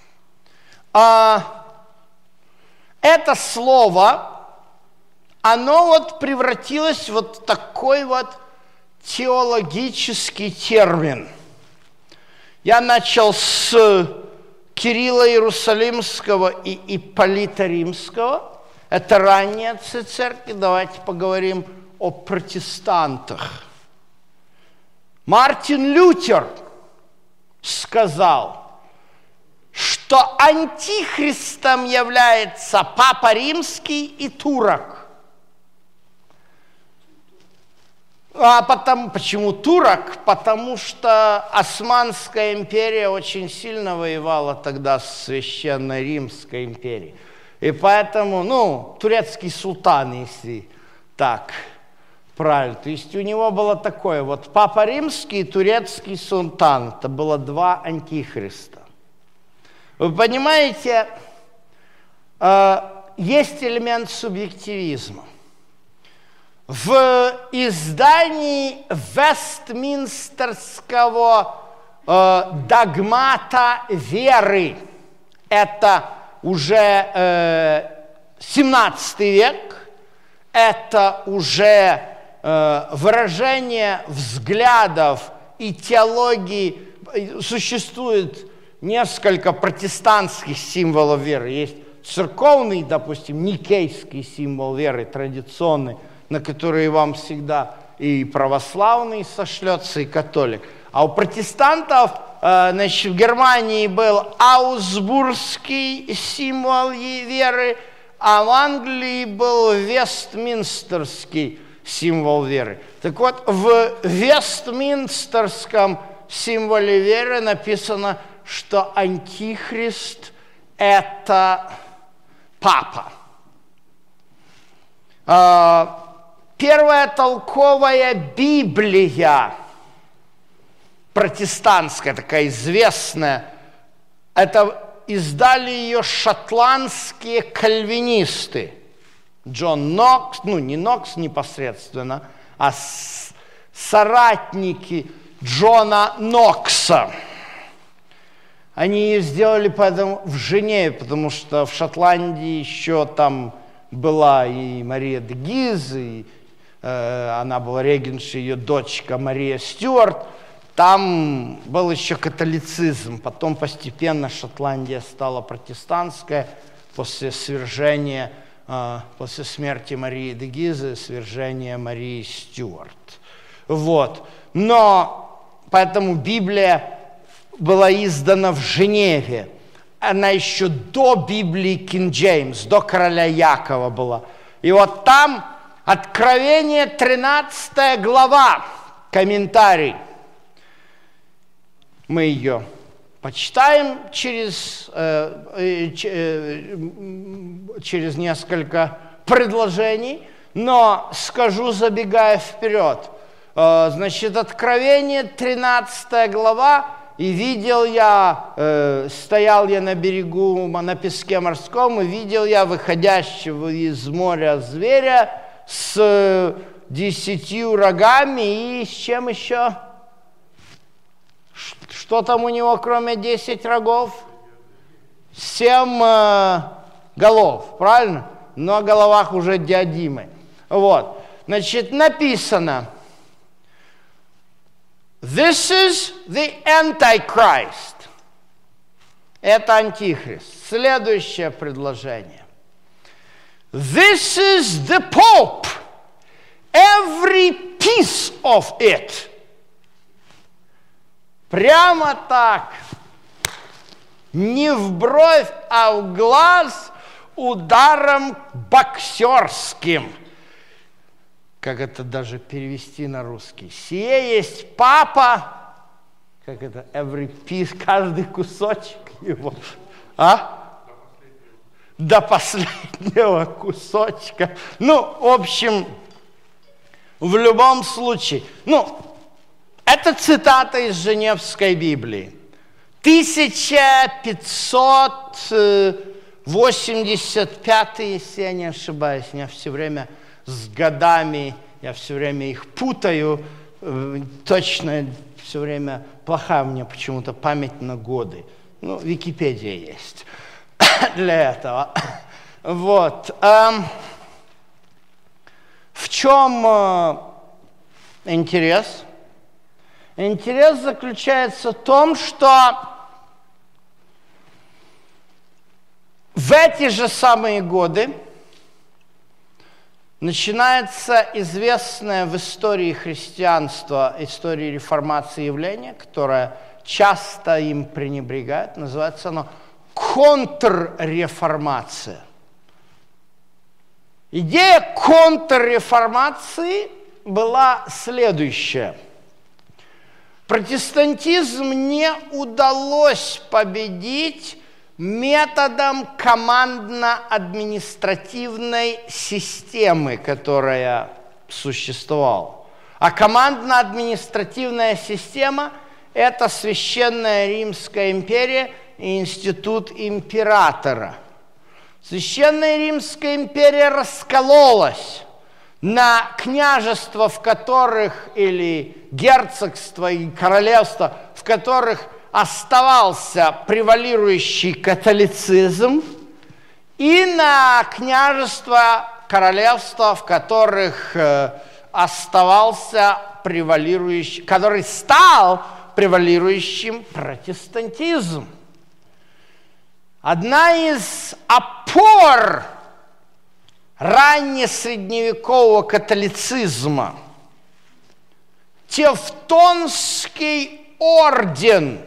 а, это слово, оно вот превратилось в вот такой вот теологический термин. Я начал с Кирилла Иерусалимского и Ипполита Римского. Это ранние отцы церкви. Давайте поговорим о протестантах. Мартин Лютер сказал, что антихристом является Папа Римский и турок. А потому, почему турок? Потому что Османская империя очень сильно воевала тогда с Священной Римской империей. И поэтому, ну, турецкий султан, если так правильно. То есть у него было такое, вот Папа Римский и турецкий султан. Это было два антихриста. Вы понимаете, есть элемент субъективизма. В издании Вестминстерского э, догмата веры, это уже э, семнадцатый век, это уже э, выражение взглядов и теологии, существует несколько протестантских символов веры. Есть церковный, допустим, никейский символ веры, традиционный, на которые вам всегда и православный сошлется, и католик. А у протестантов, значит, в Германии был аусбургский символ веры, а в Англии был вестминстерский символ веры. Так вот, в вестминстерском символе веры написано, что антихрист – это папа. Первая толковая Библия, протестантская, такая известная, это издали ее шотландские кальвинисты. Джон Нокс, ну не Нокс непосредственно, а соратники Джона Нокса. Они ее сделали поэтому в Женеве, потому что в Шотландии еще там была и Мария де Гиз, и она была регеншей, ее дочка Мария Стюарт. Там был еще католицизм, потом постепенно Шотландия стала протестантская после свержения, после смерти Марии де Гизы, свержения Марии Стюарт. Вот. Но поэтому Библия была издана в Женеве. Она еще до Библии Кинг Джеймс, до короля Якова была. И вот там Откровение, тринадцатая глава, комментарий. Мы ее почитаем через, э, э, через несколько предложений, но скажу, забегая вперед. Э, значит, Откровение, тринадцатая глава, и видел я, э, стоял я на берегу, на песке морском, и видел я выходящего из моря зверя с десятью рогами и с чем еще? Что там у него, кроме десяти рогов? Семь э, голов, правильно? Но о головах уже диадимы. Вот. Значит, написано: This is the Antichrist. Это Антихрист. Следующее предложение. This is the Pope. Every piece of it. Прямо так, не в бровь, а в глаз, ударом боксерским. Как это даже перевести на русский? Сие есть папа, как это, every piece, каждый кусочек его, а? До последнего кусочка. Ну, в общем, в любом случае, ну, это цитата из Женевской Библии. тысяча пятьсот восемьдесят пятый, если я не ошибаюсь, я все время с годами, я все время их путаю, точно все время плохая у меня почему-то память на годы. Ну, Википедия есть для этого. Вот. В чем интерес? Интерес заключается в том, что в эти же самые годы начинается известное в истории христианства, истории реформации явление, которое часто им пренебрегают, называется оно контрреформация. Идея контрреформации была следующая. Протестантизм не удалось победить методом командно-административной системы, которая существовала. А командно-административная система – это Священная Римская империя и институт императора. Священная Римская империя раскололась на княжества, в которых, или герцогства и королевства, в которых оставался превалирующий католицизм, и на княжества, королевства, в которых оставался превалирующий, который стал превалирующим протестантизм. Одна из опор раннесредневекового католицизма – Тевтонский орден.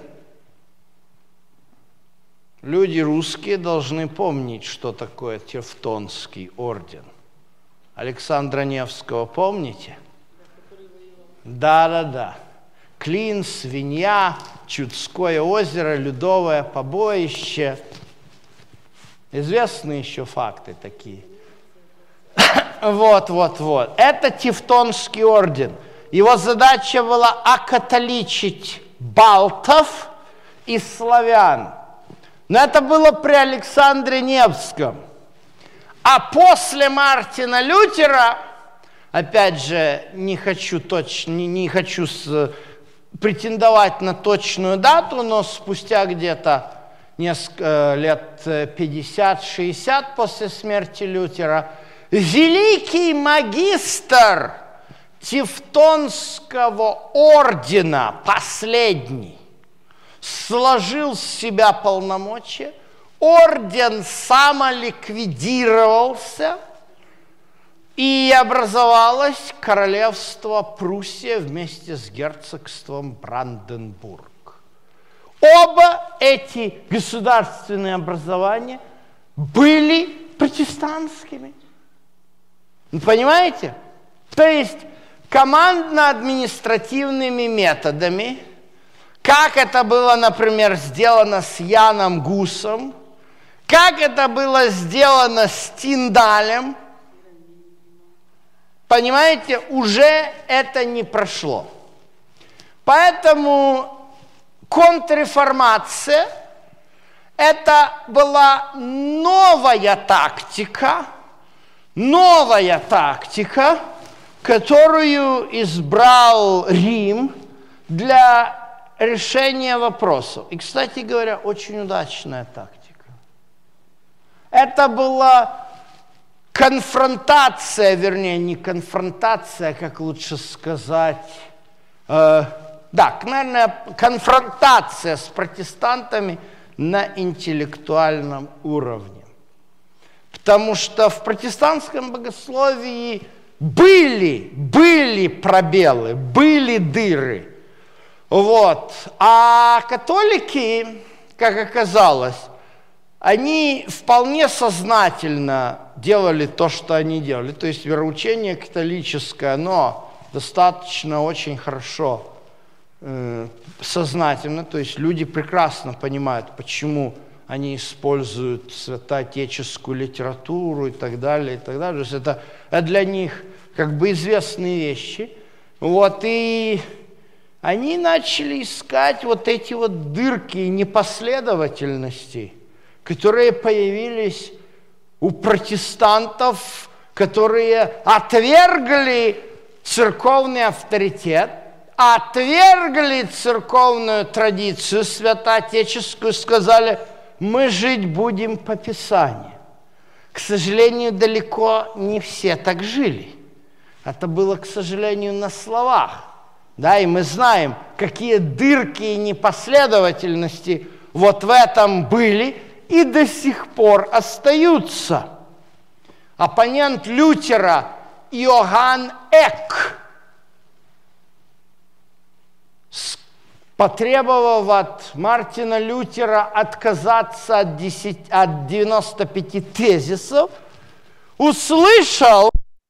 Люди русские должны помнить, что такое Тевтонский орден. Александра Невского помните? Да-да-да. Клин, свинья, Чудское озеро, Ледовое побоище. Известны еще факты такие. Вот, вот, вот. Это Тевтонский орден. Его задача была окатоличить балтов и славян. Но это было при Александре Невском. А после Мартина Лютера, опять же, не хочу, точно, не, не хочу с, претендовать на точную дату, но спустя где-то несколько лет пятьдесят-шестьдесят после смерти Лютера, великий магистр Тевтонского ордена, последний, сложил с себя полномочия, орден самоликвидировался, и образовалось королевство Пруссия вместе с герцогством Бранденбург. Оба эти государственные образования были протестантскими. Вы понимаете? То есть командно-административными методами, как это было, например, сделано с Яном Гусом, как это было сделано с Тиндалем, понимаете, уже это не прошло. Поэтому контрреформация – это была новая тактика, новая тактика, которую избрал Рим для решения вопросов. И, кстати говоря, очень удачная тактика. Это была конфронтация, вернее, не конфронтация, как лучше сказать, э, да, наверное, конфронтация с протестантами на интеллектуальном уровне. Потому что в протестантском богословии были, были пробелы, были дыры. Вот. А католики, как оказалось, они вполне сознательно делали то, что они делали. То есть вероучение католическое, оно достаточно очень хорошо э, сознательно. То есть люди прекрасно понимают, почему они используют святоотеческую литературу и так далее, и так далее. То есть это, это для них как бы известные вещи. Вот, и они начали искать вот эти вот дырки и непоследовательности, которые появились у протестантов, которые отвергли церковный авторитет, отвергли церковную традицию святоотеческую, сказали: мы жить будем по Писанию. К сожалению, далеко не все так жили. Это было, к сожалению, на словах. Да, и мы знаем, какие дырки и непоследовательности вот в этом были и до сих пор остаются. Оппонент Лютера Иоганн Эк, потребовав от Мартина Лютера отказаться от, десять, от девяноста пяти тезисов, услышал,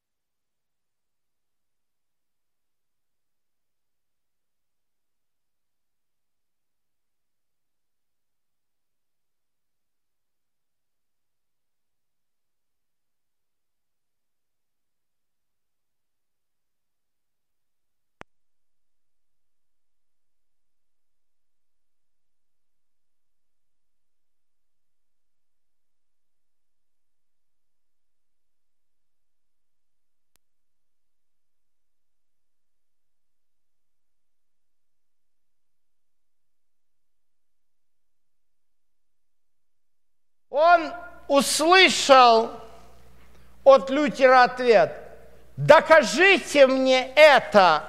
он услышал от Лютера ответ: докажите мне это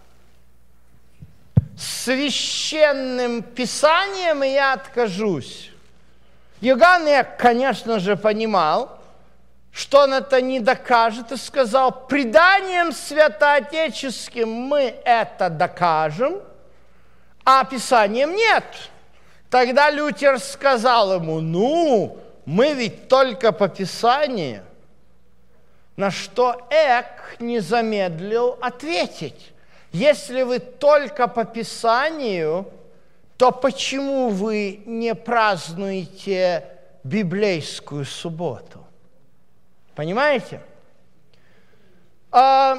священным писанием, и я откажусь. Иоганн Эк, конечно же, понимал, что он это не докажет, и сказал: преданием святоотеческим мы это докажем, а писанием нет. Тогда Лютер сказал ему: ну, мы ведь только по Писанию. На что Эк не замедлил ответить: если вы только по Писанию, то почему вы не празднуете библейскую субботу? Понимаете? А,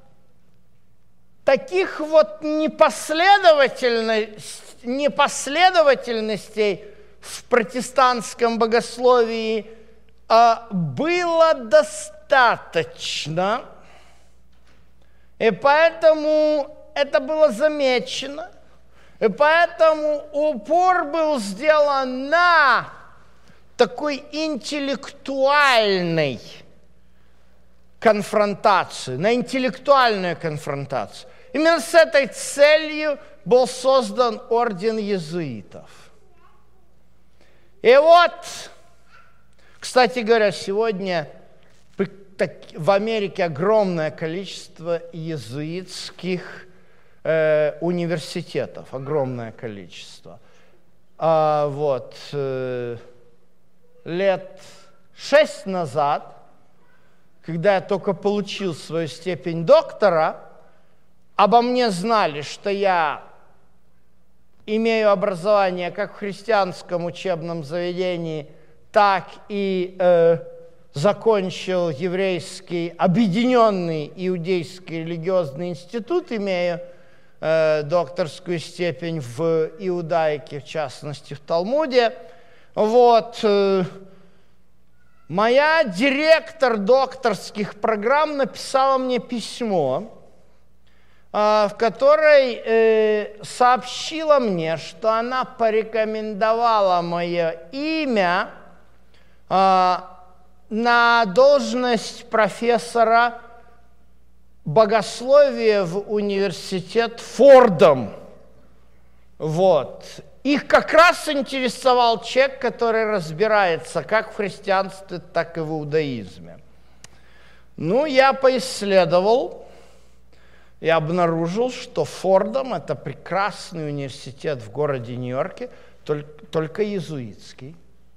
таких вот непоследовательностей, непоследовательностей в протестантском богословии а, было достаточно, и поэтому это было замечено, и поэтому упор был сделан на такой интеллектуальной конфронтацию, на интеллектуальную конфронтацию. Именно с этой целью был создан орден иезуитов. И вот, кстати говоря, сегодня в Америке огромное количество иезуитских э, университетов, огромное количество. А, вот, э, лет шесть назад, когда я только получил свою степень доктора, обо мне знали, что я имею образование как в христианском учебном заведении, так и э, закончил еврейский, объединенный иудейский религиозный институт, имею э, докторскую степень в иудаике, в частности в Талмуде. Вот. Э, моя директор докторских программ написала мне письмо, в которой э, сообщила мне, что она порекомендовала мое имя э, на должность профессора богословия в университет Фордом. Вот. Их как раз интересовал человек, который разбирается как в христианстве, так и в иудаизме. Ну, я поисследовал и обнаружил, что Фордом – это прекрасный университет в городе Нью-Йорке, только, только иезуитский.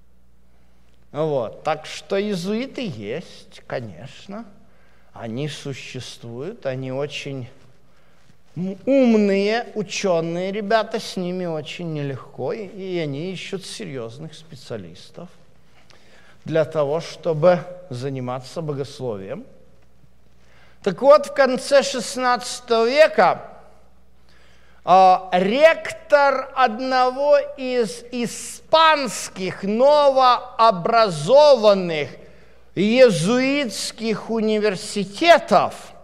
Вот. Так что иезуиты есть, конечно. Они существуют, они очень умные, ученые ребята, с ними очень нелегко, и они ищут серьезных специалистов для того, чтобы заниматься богословием. Так вот, в конце шестнадцатого века э, ректор одного из испанских новообразованных иезуитских университетов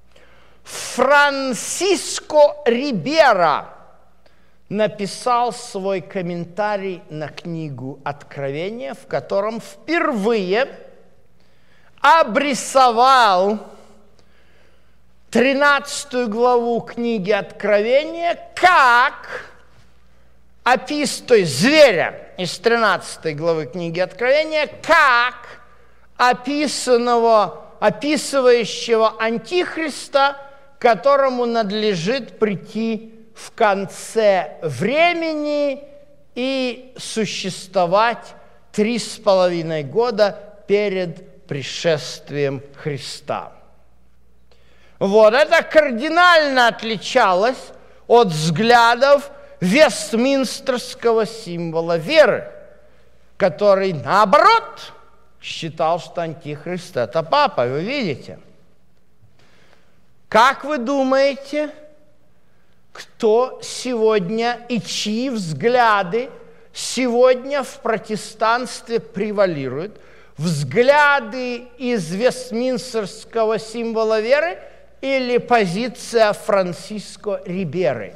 Франсиско Рибера написал свой комментарий на книгу «Откровение», в котором впервые обрисовал тринадцатую главу книги Откровения как опис, то есть зверя из тринадцатой главы книги Откровения, как описанного, описывающего Антихриста, которому надлежит прийти в конце времени и существовать три с половиной года перед пришествием Христа. Вот, это кардинально отличалось от взглядов вестминстерского символа веры, который, наоборот, считал, что Антихрист – это папа, вы видите. Как вы думаете, кто сегодня и чьи взгляды сегодня в протестанстве превалируют? Взгляды из вестминстерского символа веры или позиция Франсиско Риберы?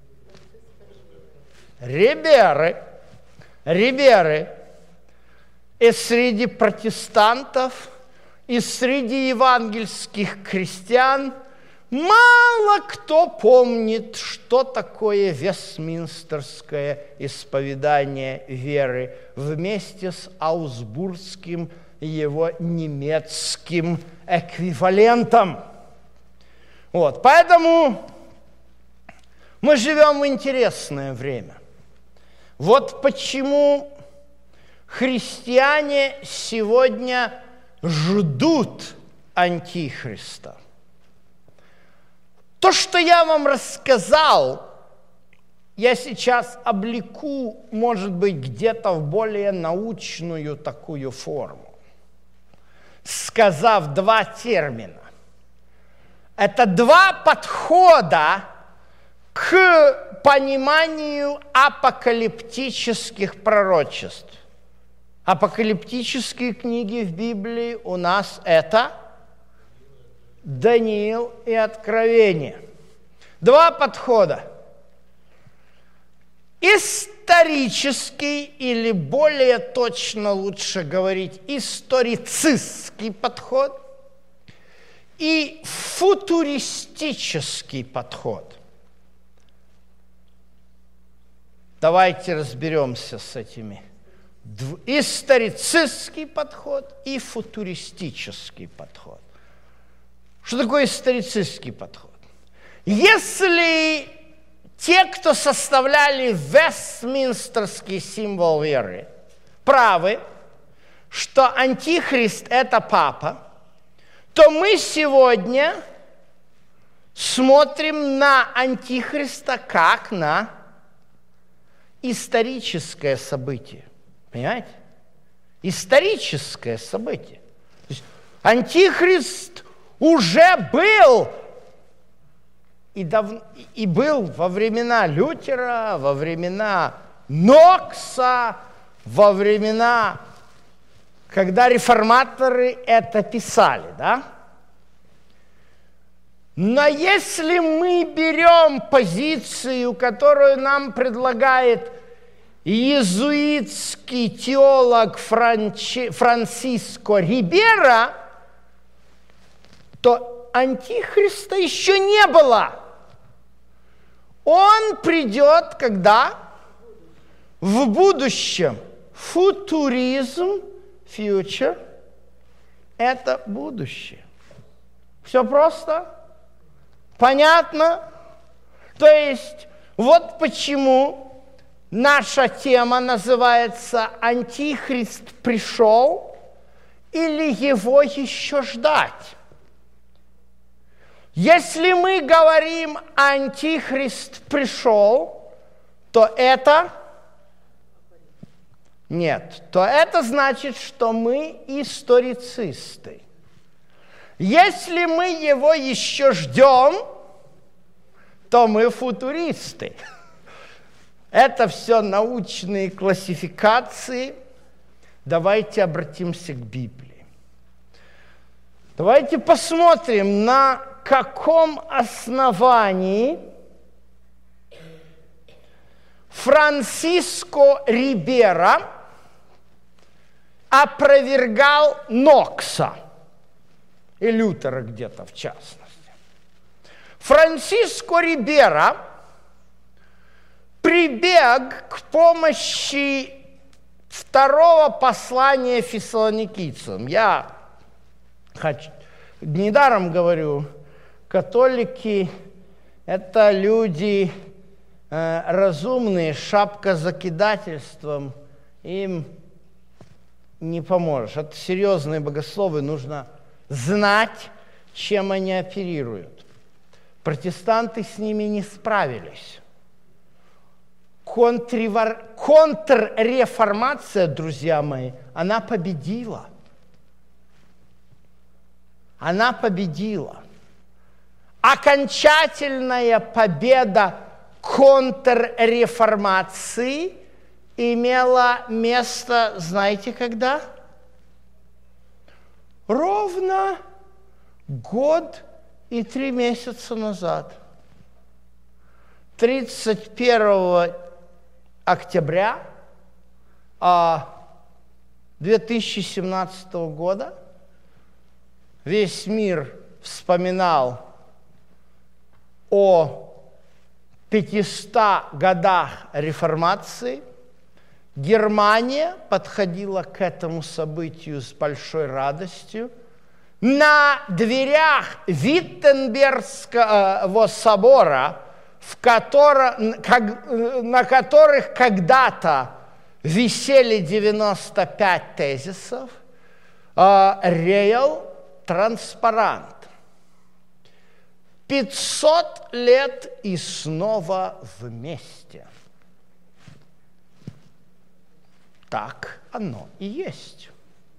Риберы. Риберы. И среди протестантов, и среди евангельских христиан мало кто помнит, что такое вестминстерское исповедание веры вместе с аусбургским его немецким эквивалентом. Вот, поэтому мы живем в интересное время. Вот почему христиане сегодня ждут Антихриста. То, что я вам рассказал, я сейчас облеку, может быть, где-то в более научную такую форму, сказав два термина. Это два подхода к пониманию апокалиптических пророчеств. Апокалиптические книги в Библии у нас это Даниил и Откровение. Два подхода. Исторический, или более точно лучше говорить, историцистский подход, и футуристический подход. Давайте разберемся с этими. Историцистский подход и футуристический подход. Что такое историцистский подход? Если те, кто составляли Вестминстерский символ веры, правы, что Антихрист – это Папа, то мы сегодня смотрим на Антихриста как на историческое событие. Понимаете? Историческое событие. То есть Антихрист уже был и, дав... и был во времена Лютера, во времена Нокса, во времена, когда реформаторы это писали, да? Но если мы берем позицию, которую нам предлагает иезуитский теолог Франчи... Франсиско Рибера, то Антихриста еще не было. Он придет когда? В будущем. Футуризм, future, это будущее. Все просто? Понятно? То есть, вот почему наша тема называется «Антихрист пришел» или «Его еще ждать». Если мы говорим «Антихрист пришел», то это... Нет, то это значит, что мы историцисты. Если мы его еще ждем, то мы футуристы. Это все научные классификации. Давайте обратимся к Библии. Давайте посмотрим, на каком основании Франсиско Рибера опровергал Нокса и Лютера где-то в частности. Франсиско Рибера прибег к помощи второго послания фессалоникийцам. Я хочу, недаром говорю, католики – это люди э, разумные, шапка закидательством им не поможешь. Это серьезные богословы, нужно знать, чем они оперируют. Протестанты с ними не справились. Контрревор... Контрреформация, друзья мои, она победила. Она победила. Окончательная победа контрреформации имела место, знаете, когда? Ровно год и три месяца назад. тридцать первого октября две тысячи семнадцатого года весь мир вспоминал о пятистах годах реформации. Германия подходила к этому событию с большой радостью. На дверях Виттенбергского собора, в котором, как, на которых когда-то висели девяносто пять тезисов, реял транспарант. пятьсот лет и снова вместе. Так оно и есть.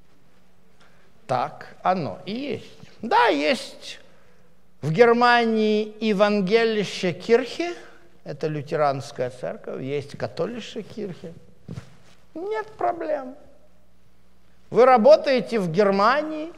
Так оно и есть. Да, есть в Германии Евангелисche Kirche, это лютеранская церковь, есть Katholische Kirche. Нет проблем. Вы работаете в Германии,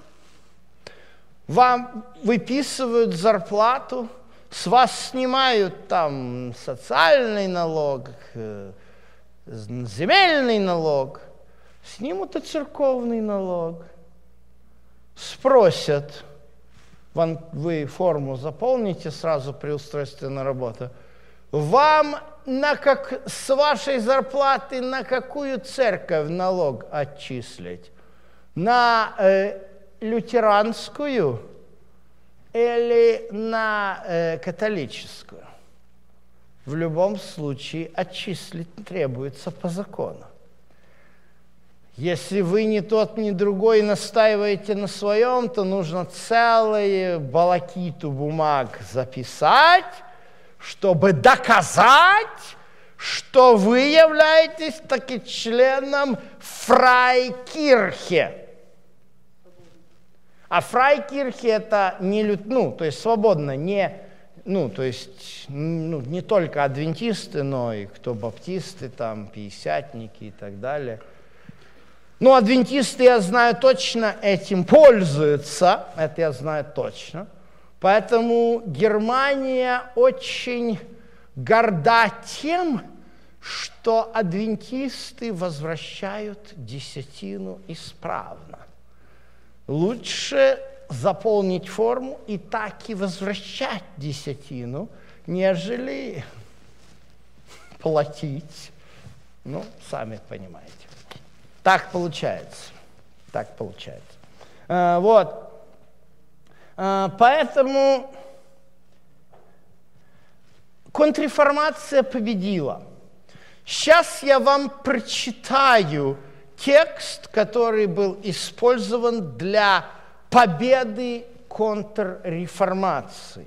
вам выписывают зарплату, с вас снимают там социальный налог, земельный налог, снимут и церковный налог. Спросят, вы форму заполните сразу при устройстве на работу, вам на как, с вашей зарплаты на какую церковь налог отчислить? На э, лютеранскую или на э, католическую? В любом случае отчислить требуется по закону. Если вы ни тот, ни другой настаиваете на своем, то нужно целую балакиту бумаг записать, чтобы доказать, что вы являетесь таки членом фрайкирхе. А фрайкирхе это не, ну, то есть свободно, не, ну, то есть ну, не только адвентисты, но и кто баптисты, там, пятидесятники и так далее. Ну, адвентисты, я знаю точно, этим пользуются, это я знаю точно. Поэтому Германия очень горда тем, что адвентисты возвращают десятину исправно. Лучше заполнить форму и так и возвращать десятину, нежели платить. Ну, сами понимаете. Так получается. Так получается. А, вот. А, поэтому контрреформация победила. Сейчас я вам прочитаю текст, который был использован для победы контрреформации.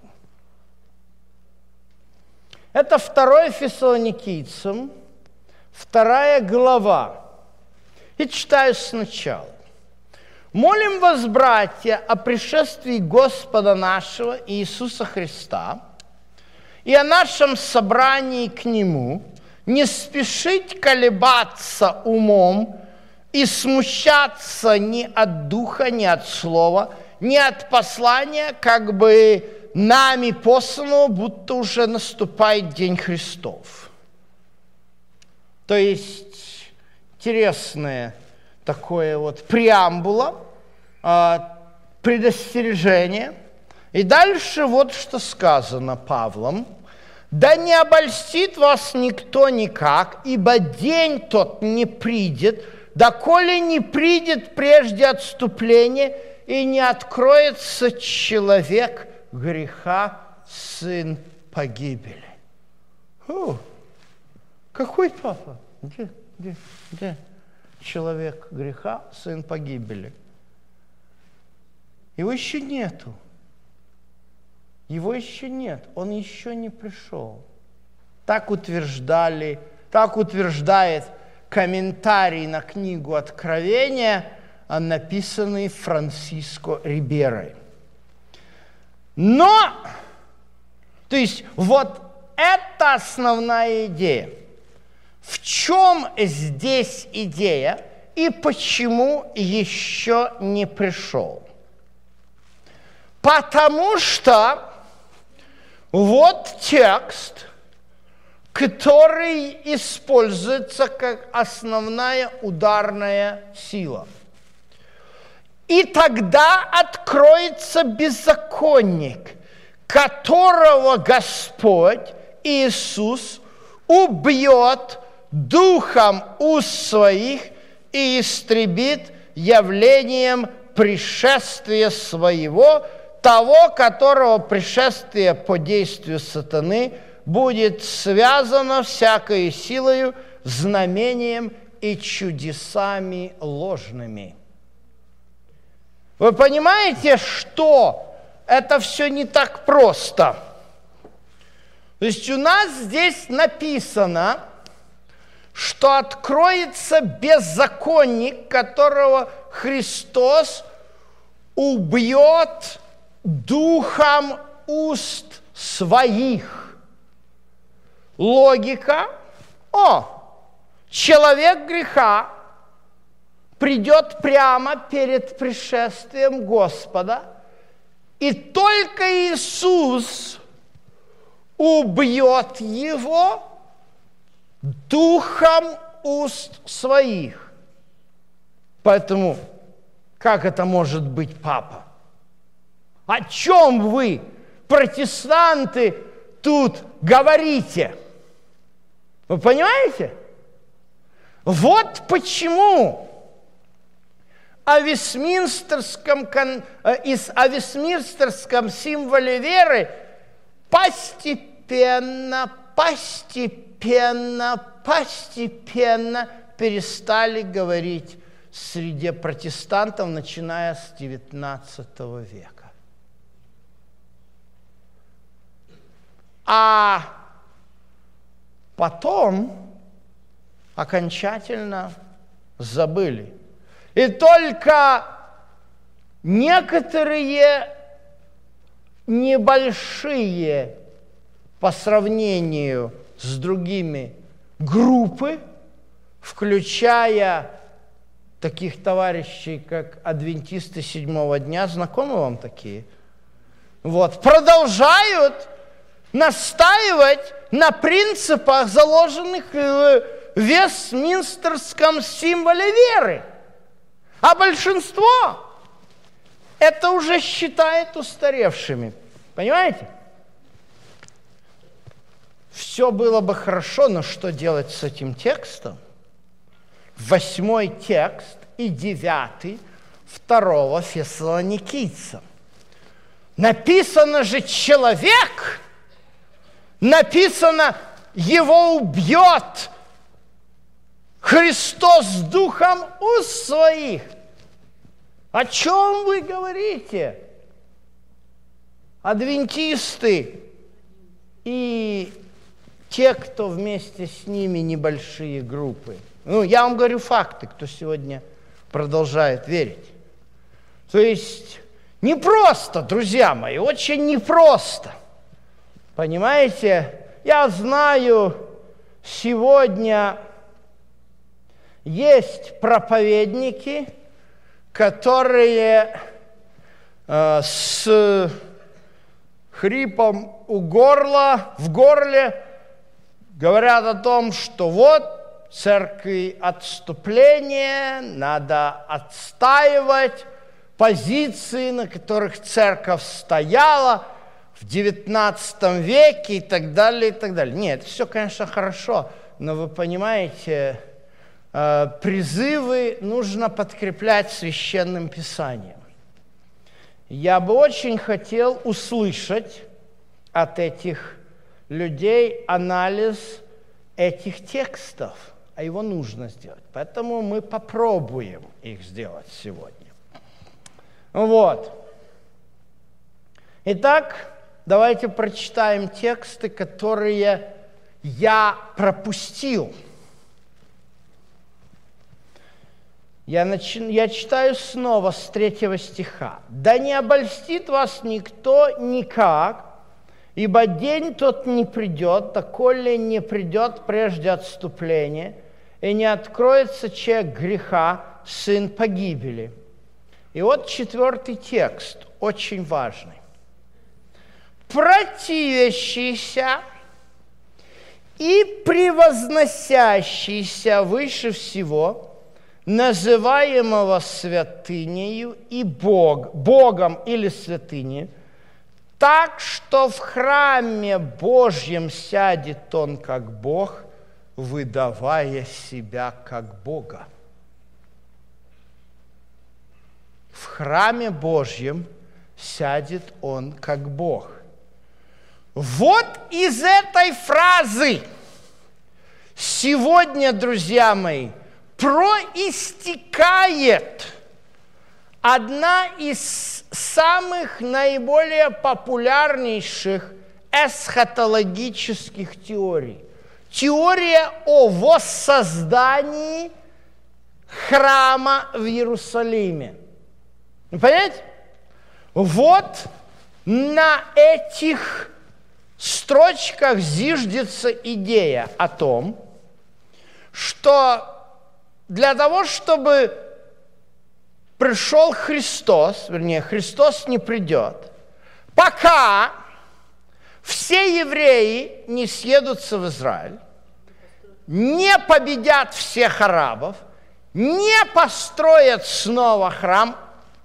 Это второе Фессалоникийцам, вторая глава. И читаю сначала. «Молим вас, братья, о пришествии Господа нашего Иисуса Христа и о нашем собрании к Нему, не спешить колебаться умом и смущаться ни от духа, ни от слова, ни от послания, как бы нами посланного, будто уже наступает день Христов». То есть интересное такое вот преамбула, предостережение. И дальше вот что сказано Павлом. «Да не обольстит вас никто никак, ибо день тот не придет, доколе не придет прежде отступления, и не откроется человек греха, сын погибели». О, какой папа? Где, где, где? Человек греха, сын погибели. Его еще нету. Его еще нет. Он еще не пришел. Так утверждали, так утверждает комментарий на книгу Откровения, написанный Франсиско Риберой. Но, то есть, вот это основная идея. В чем здесь идея и почему еще не пришел? Потому что вот текст, который используется как основная ударная сила. «И тогда откроется беззаконник, которого Господь Иисус убьет духом уст своих и истребит явлением пришествия своего, того, которого пришествие по действию сатаны будет связано всякой силою, знамением и чудесами ложными». Вы понимаете, что это все не так просто? То есть у нас здесь написано, что откроется беззаконник, которого Христос убьет духом уст своих. Логика: о, человек греха придет прямо перед пришествием Господа, и только Иисус убьет его духом уст своих. Поэтому как это может быть папа? О чем вы, протестанты, тут говорите? Вы понимаете? Вот почему о Вестминстерском, из, о Вестминстерском символе веры постепенно, постепенно, постепенно перестали говорить среди протестантов, начиная с девятнадцатого века. А потом окончательно забыли. И только некоторые небольшие по сравнению с другими группы, включая таких товарищей, как адвентисты седьмого дня, знакомы вам такие? Вот, продолжают настаивать на принципах, заложенных в Вестминстерском символе веры. А большинство это уже считает устаревшими. Понимаете? Все было бы хорошо, но что делать с этим текстом? Восьмой текст и девятый второго Фессалоникийцам. Написано же человек, написано его убьет Христос духом уст своих. О чем вы говорите? Адвентисты и те, кто вместе с ними, небольшие группы. Ну, я вам говорю факты, кто сегодня продолжает верить. То есть непросто, друзья мои, очень непросто. Понимаете? Я знаю, сегодня есть проповедники, которые э, с хрипом у горла, в горле говорят о том, что вот церкви отступление, надо отстаивать позиции, на которых церковь стояла в девятнадцатом веке и так далее, и так далее. Нет, это все, конечно, хорошо, но вы понимаете, призывы нужно подкреплять священным писанием. Я бы очень хотел услышать от этих людей анализ этих текстов, а его нужно сделать. Поэтому мы попробуем их сделать сегодня. Вот. Итак, давайте прочитаем тексты, которые я пропустил. Я, начи... я читаю снова с третьего стиха. «Да не обольстит вас никто никак, ибо день тот не придет, доколе не придет прежде отступления, и не откроется человек греха, сын погибели». И вот четвертый текст, очень важный. «Противящийся и превозносящийся выше всего, называемого святынею и Бог, Богом или святыней, так что в храме Божьем сядет он как Бог, выдавая себя как Бога». В храме Божьем сядет он как Бог. Вот из этой фразы сегодня, друзья мои, проистекает одна из самых наиболее популярнейших эсхатологических теорий. Теория о воссоздании храма в Иерусалиме. Вы понимаете? Вот на этих строчках зиждется идея о том, что для того, чтобы пришел Христос, вернее, Христос не придет, пока все евреи не съедутся в Израиль, не победят всех арабов, не построят снова храм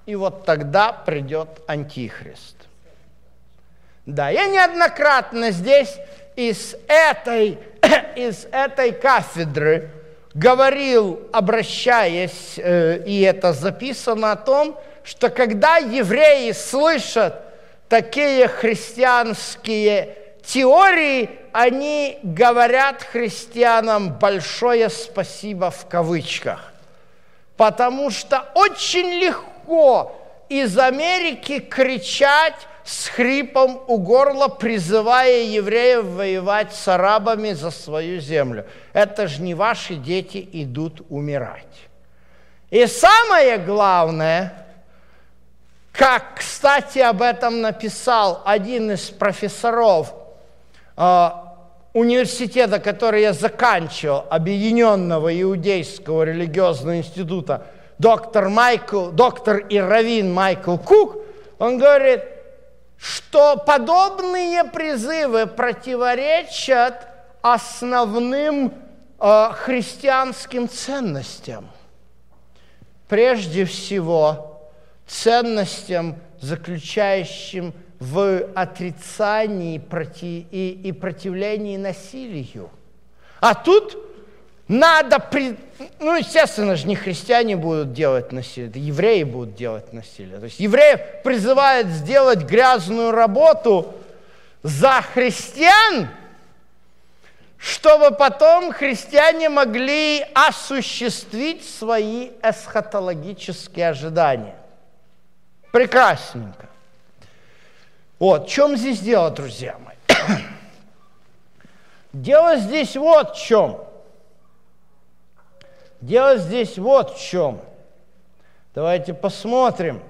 и вот тогда придет Антихрист. Да, я неоднократно здесь из этой, из этой кафедры говорил, обращаясь, э, и это записано, о том, что когда евреи слышат такие христианские теории, они говорят христианам большое спасибо в кавычках. Потому что очень легко из Америки кричать с хрипом у горла, призывая евреев воевать с арабами за свою землю. Это же не ваши дети идут умирать. И самое главное, как, кстати, об этом написал один из профессоров э, университета, который я заканчивал, Объединенного Иудейского религиозного института, доктор, Майкл, доктор и раввин Майкл Кук, он говорит, что подобные призывы противоречат основным э, христианским ценностям. Прежде всего, ценностям, заключающим в отрицании проти, и, и противлении насилию. А тут надо... При... Ну, естественно же, не христиане будут делать насилие, это евреи будут делать насилие. То есть евреев призывают сделать грязную работу за христиан, чтобы потом христиане могли осуществить свои эсхатологические ожидания. Прекрасненько. Вот, в чем здесь дело, друзья мои? Дело здесь вот в чем. Дело здесь вот в чем. Давайте посмотрим.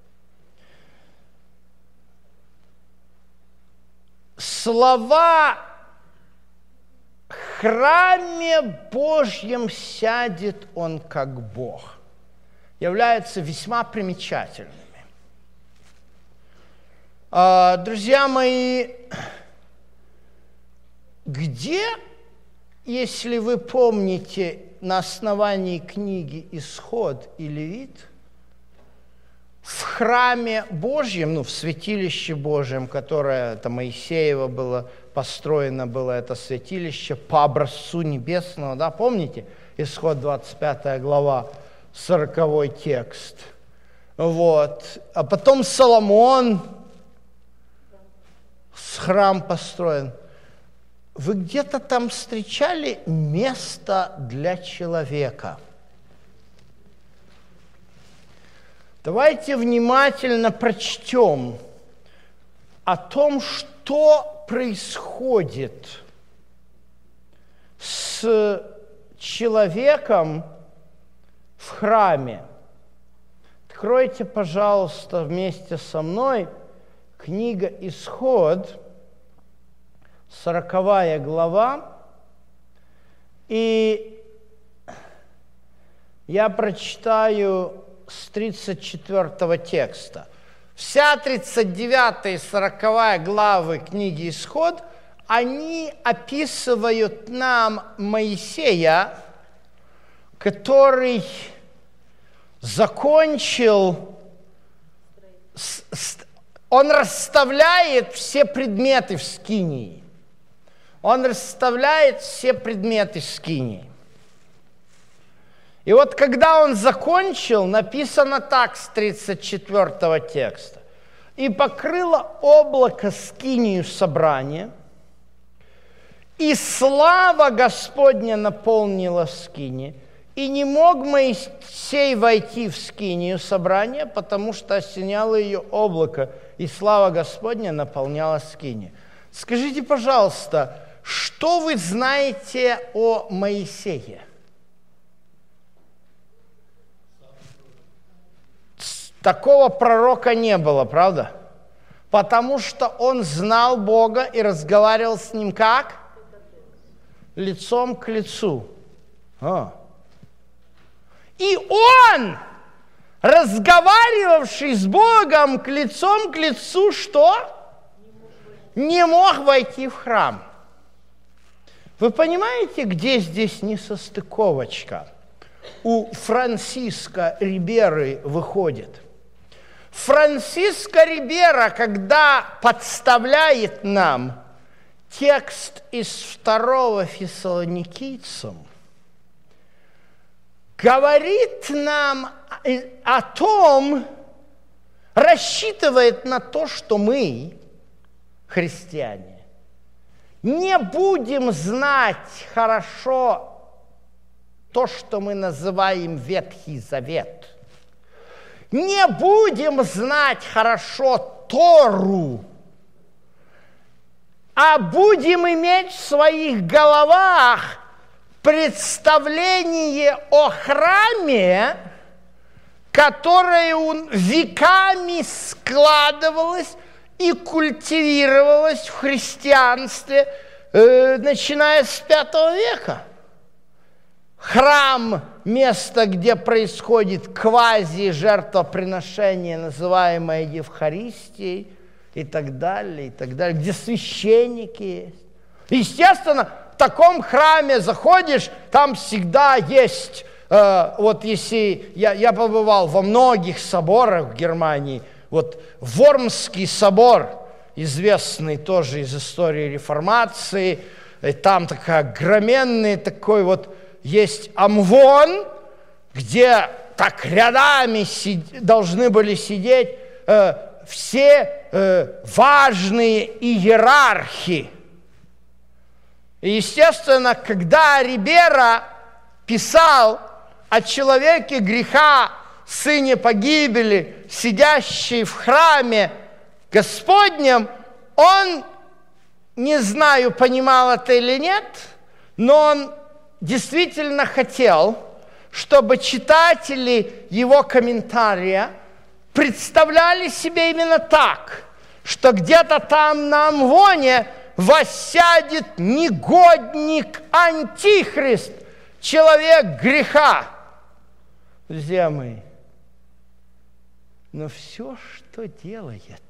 Слова «в храме Божьем сядет Он как Бог» являются весьма примечательными. Друзья мои, где, если вы помните, на основании книги «Исход» и «Левит», в храме Божьем, ну, в святилище Божьем, которое, это Моисеево было, построено было это святилище по образцу небесного, да, помните? Исход двадцать пятая глава, сороковой текст. Вот. А потом Соломон, храм построен. Вы где-то там встречали место для человека? Давайте внимательно прочтем о том, что происходит с человеком в храме. Откройте, пожалуйста, вместе со мной книга «Исход», сороковая глава, и я прочитаю с тридцать четвёртого текста. Вся тридцать девятая и сороковая главы книги «Исход», они описывают нам Моисея, который закончил, он расставляет все предметы в скинии. Он расставляет все предметы в скинии. И вот когда он закончил, написано так с тридцать четвёртого текста. «И покрыло облако скинию собрания, и слава Господня наполнила скинию, и не мог Моисей войти в скинию собрания, потому что осеняло ее облако, и слава Господня наполняла скинию». Скажите, пожалуйста, что вы знаете о Моисее? Такого пророка не было, правда? Потому что он знал Бога и разговаривал с Ним как? Лицом к лицу. А. И он, разговаривавший с Богом к лицом к лицу, что? Не мог войти в храм. Вы понимаете, где здесь несостыковочка у Франциска Риберы выходит? Франсиско Рибера, когда подставляет нам текст из второго Фессалоникийцам, говорит нам о том, рассчитывает на то, что мы, христиане, не будем знать хорошо то, что мы называем Ветхий Завет. Не будем знать хорошо Тору, а будем иметь в своих головах представление о храме, которое веками складывалось и культивировалось в христианстве, э, начиная с пятого века. Храм – место, где происходит квази-жертвоприношение, называемое Евхаристией, и так далее, и так далее, где священники есть. Естественно, в таком храме заходишь, там всегда есть, э, вот если я, я побывал во многих соборах в Германии, вот Вормский собор, известный тоже из истории реформации, и там такая огроменный такой вот есть амвон, где так рядами сид, должны были сидеть э, все э, важные иерархи. И, естественно, когда Рибера писал о человеке греха, сыне погибели, сидящий в храме Господнем, он, не знаю, понимал это или нет, но он действительно хотел, чтобы читатели его комментария представляли себе именно так, что где-то там на амвоне воссядет негодник, антихрист, человек греха. Друзья мои, но все, что делает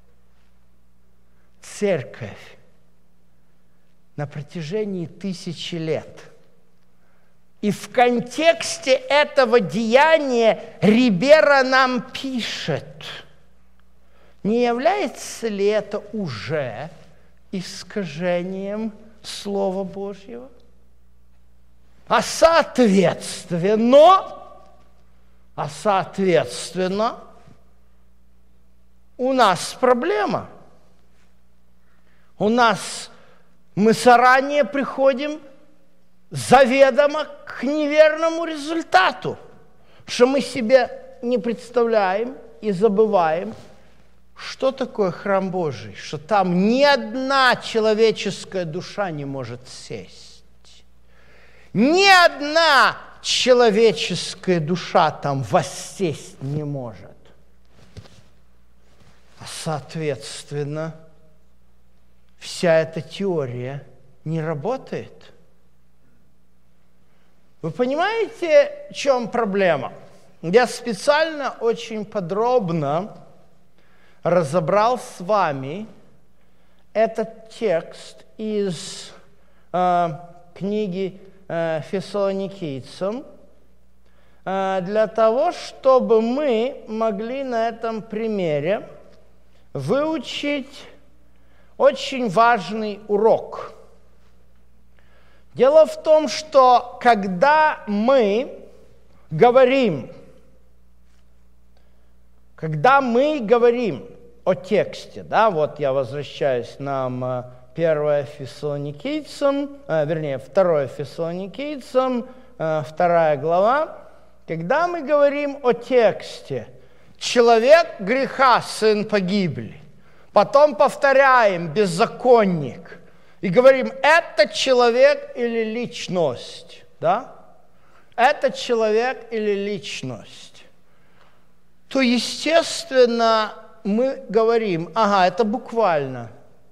церковь на протяжении тысячи лет, и в контексте этого деяния Рибера нам пишет, не является ли это уже искажением Слова Божьего? А соответственно, а соответственно, у нас проблема. У нас мы заранее приходим заведомо к неверному результату, что мы себе не представляем и забываем, что такое храм Божий, что там ни одна человеческая душа не может сесть. Ни одна человеческая душа там воссесть не может. А соответственно, вся эта теория не работает. Вы понимаете, в чем проблема? Я специально очень подробно разобрал с вами этот текст из э, книги э, Фессалоникийцам э, для того, чтобы мы могли на этом примере выучить очень важный урок. Дело в том, что когда мы говорим, когда мы говорим о тексте, да, вот я возвращаюсь нам первое Фессалоникийцам, э, вернее, второе Фессалоникийцам, э, вторая глава, когда мы говорим о тексте, человек греха, сын погибели, потом повторяем беззаконник, и говорим, это человек или личность, да? Это человек или личность. То, естественно, мы говорим, ага, это буквально.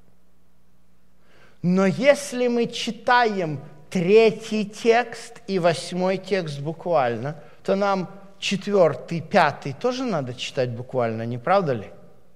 Но если мы читаем третий текст и восьмой текст буквально, то нам четвертый, пятый тоже надо читать буквально, не правда ли?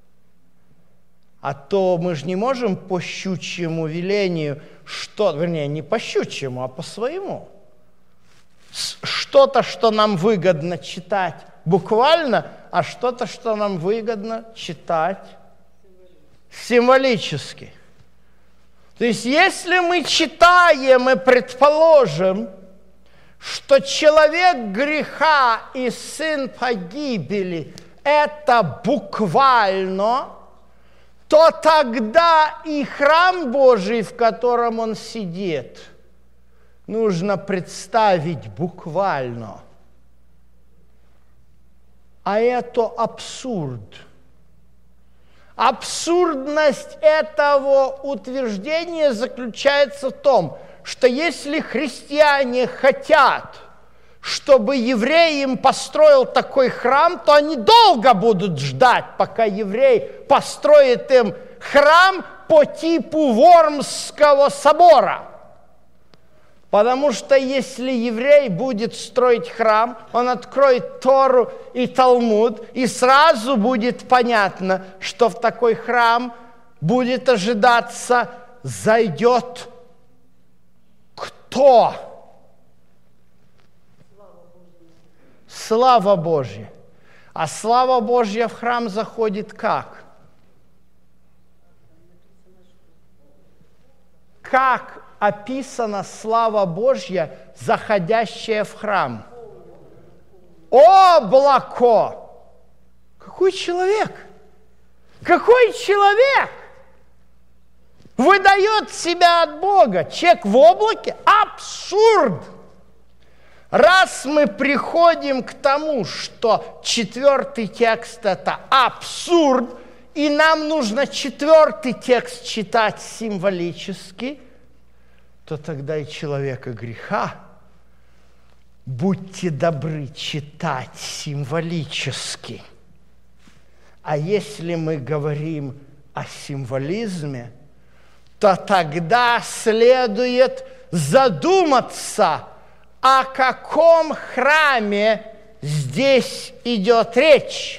А то мы же не можем по щучьему велению, что, вернее, не по щучьему, а по своему. Что-то, что нам выгодно читать буквально, а что-то, что нам выгодно читать символически. То есть, если мы читаем и предположим, что человек греха и сын погибели – это буквально, то тогда и храм Божий, в котором он сидит, нужно представить буквально. А это абсурд. Абсурдность этого утверждения заключается в том, что если христиане хотят, чтобы еврей им построил такой храм, то они долго будут ждать, пока еврей построит им храм по типу Вормского собора. Потому что если еврей будет строить храм, он откроет Тору и Талмуд, и сразу будет понятно, что в такой храм будет ожидаться, зайдет кто? Слава Божья. А слава Божья в храм заходит как? Как описана слава Божья, заходящая в храм? Облако! Какой человек? Какой человек выдает себя от Бога? Человек в облаке? Абсурд! Раз мы приходим к тому, что четвертый текст – это абсурд, и нам нужно четвертый текст читать символически, то тогда и человека греха будьте добры читать символически. А если мы говорим о символизме, то тогда следует задуматься, о каком храме здесь идет речь.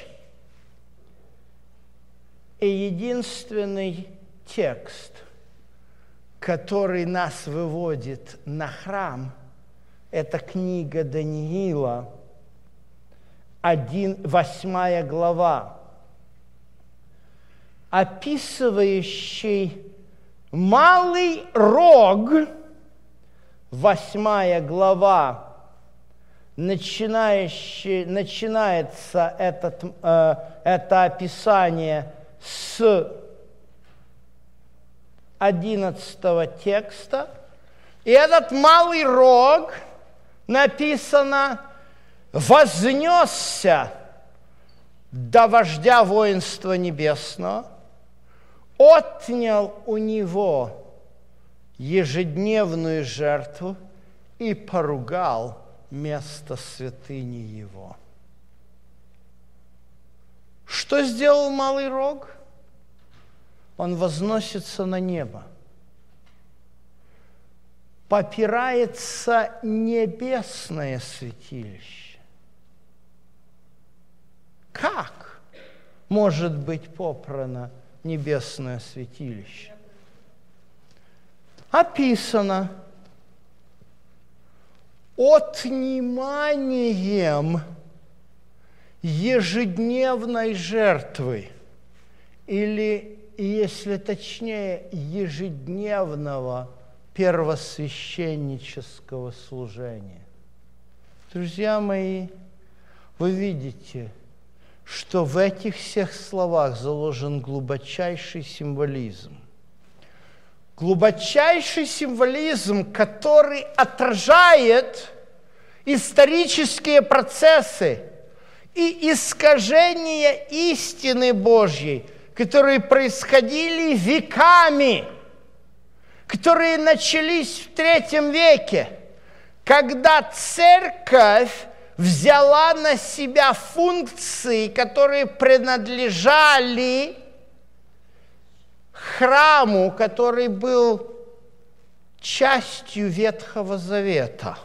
И единственный текст, который нас выводит на храм, это книга Даниила, один, восьмая глава, описывающий малый рог, восьмая глава, начинающий, начинается этот, э, это описание с одиннадцатого текста. И этот малый рог, написано, вознесся до вождя воинства небесного, отнял у него ежедневную жертву и поругал место святыни его. Что сделал малый рог? Он возносится на небо. Попирается небесное святилище. Как может быть попрано небесное святилище? Описано отниманием ежедневной жертвы, или, если точнее, ежедневного первосвященнического служения. Друзья мои, вы видите, что в этих всех словах заложен глубочайший символизм. Глубочайший символизм, который отражает исторические процессы и искажения истины Божьей, которые происходили веками, которые начались в третьем веке, когда церковь взяла на себя функции, которые принадлежали храму, который был частью Ветхого Завета.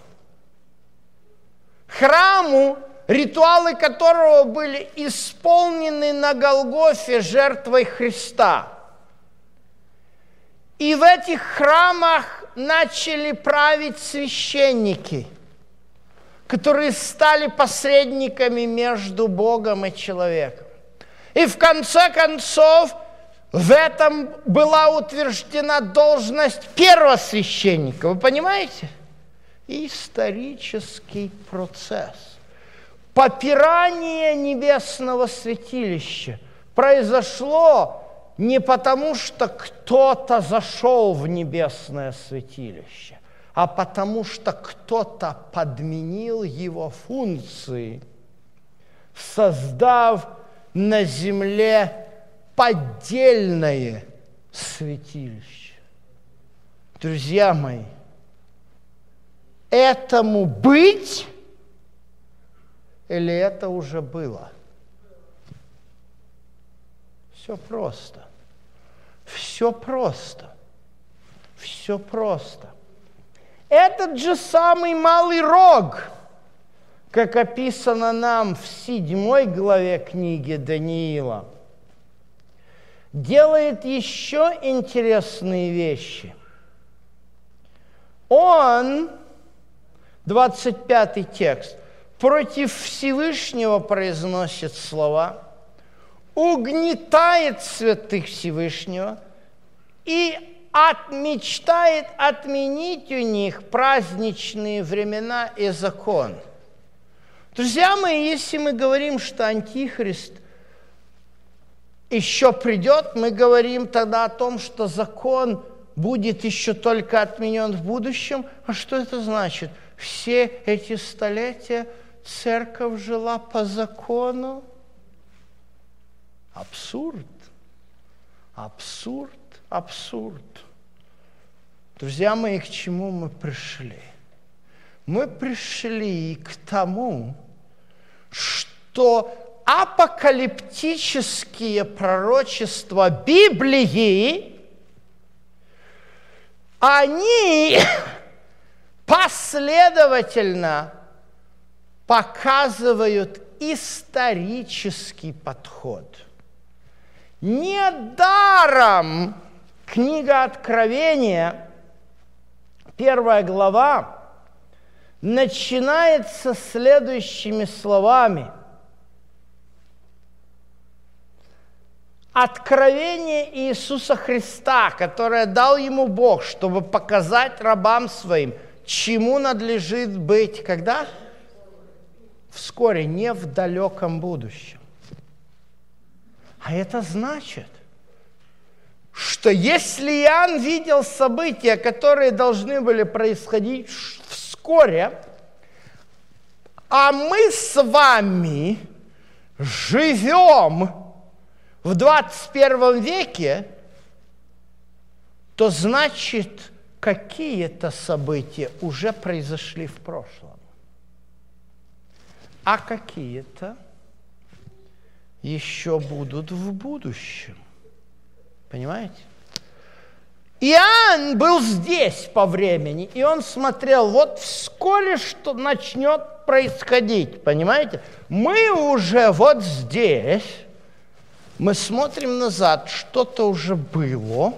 Храму, ритуалы которого были исполнены на Голгофе жертвой Христа. И в этих храмах начали править священники, которые стали посредниками между Богом и человеком. И в конце концов, в этом была утверждена должность первосвященника. Вы понимаете? Исторический процесс. Попирание небесного святилища произошло не потому, что кто-то зашел в небесное святилище, а потому что кто-то подменил его функции, создав на земле поддельное святилище. Друзья мои, этому быть или это уже было? Все просто. Все просто. Все просто. Этот же самый малый рог, как описано нам в седьмой главе книги Даниила, делает еще интересные вещи. Он, двадцать пятый текст, против Всевышнего произносит слова, угнетает святых Всевышнего и от, мечтает отменить у них праздничные времена и закон. Друзья мои, если мы говорим, что Антихрист еще придет, мы говорим тогда о том, что закон будет еще только отменен в будущем. А что это значит? Все эти столетия церковь жила по закону? Абсурд. Абсурд. Абсурд. Друзья мои, к чему мы пришли? Мы пришли к тому, что апокалиптические пророчества Библии, они последовательно показывают исторический подход. Недаром книга Откровения, первая глава, начинается следующими словами. Откровение Иисуса Христа, которое дал ему Бог, чтобы показать рабам своим, чему надлежит быть, когда? Вскоре, не в далеком будущем. А это значит, что если Иоанн видел события, которые должны были происходить вскоре, а мы с вами живем в двадцать первом веке, то значит, какие-то события уже произошли в прошлом, а какие-то еще будут в будущем. Понимаете? Иоанн был здесь по времени, и он смотрел, вот вскоре что начнет происходить, понимаете? Мы уже вот здесь, мы смотрим назад, что-то уже было,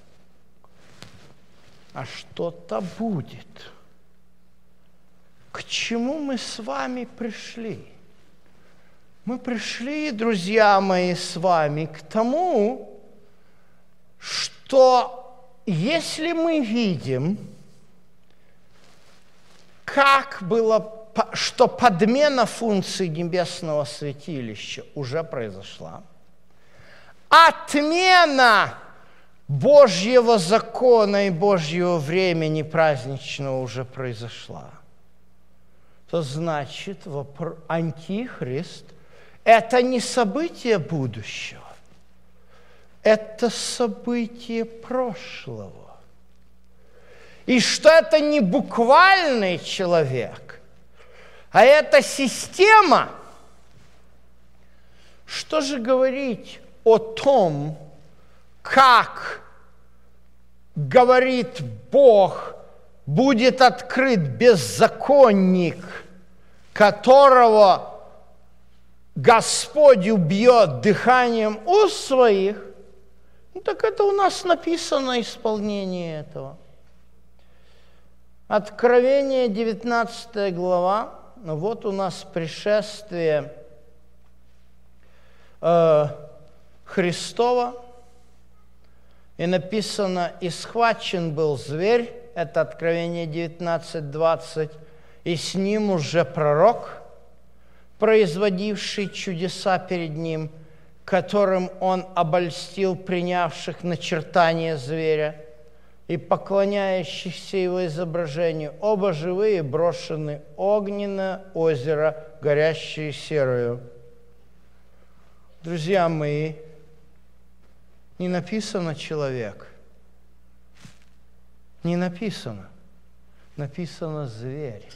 а что-то будет. К чему мы с вами пришли? Мы пришли, друзья мои, с вами к тому, что если мы видим, как было, что подмена функций небесного святилища уже произошла, отмена Божьего закона и Божьего времени праздничного уже произошла, то значит, Антихрист – это не событие будущего, это событие прошлого. И что это не буквальный человек, а это система. Что же говорить о том, как, говорит Бог, будет открыт беззаконник, которого Господь убьет дыханием уст своих? Ну, так это у нас написано исполнение этого. Откровение, девятнадцатая глава, вот у нас пришествие э, Христова, и написано, «И схвачен был зверь», это Откровение девятнадцать двадцать, «и с ним уже пророк, производивший чудеса перед ним, которым он обольстил принявших начертание зверя и поклоняющихся его изображению. Оба живые брошены огненное озеро, горящее серою». Друзья мои, не написано «человек». Не написано. Написано «зверь».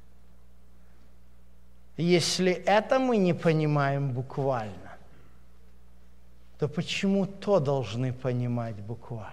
Если это мы не понимаем буквально, то почему то должны понимать буквально?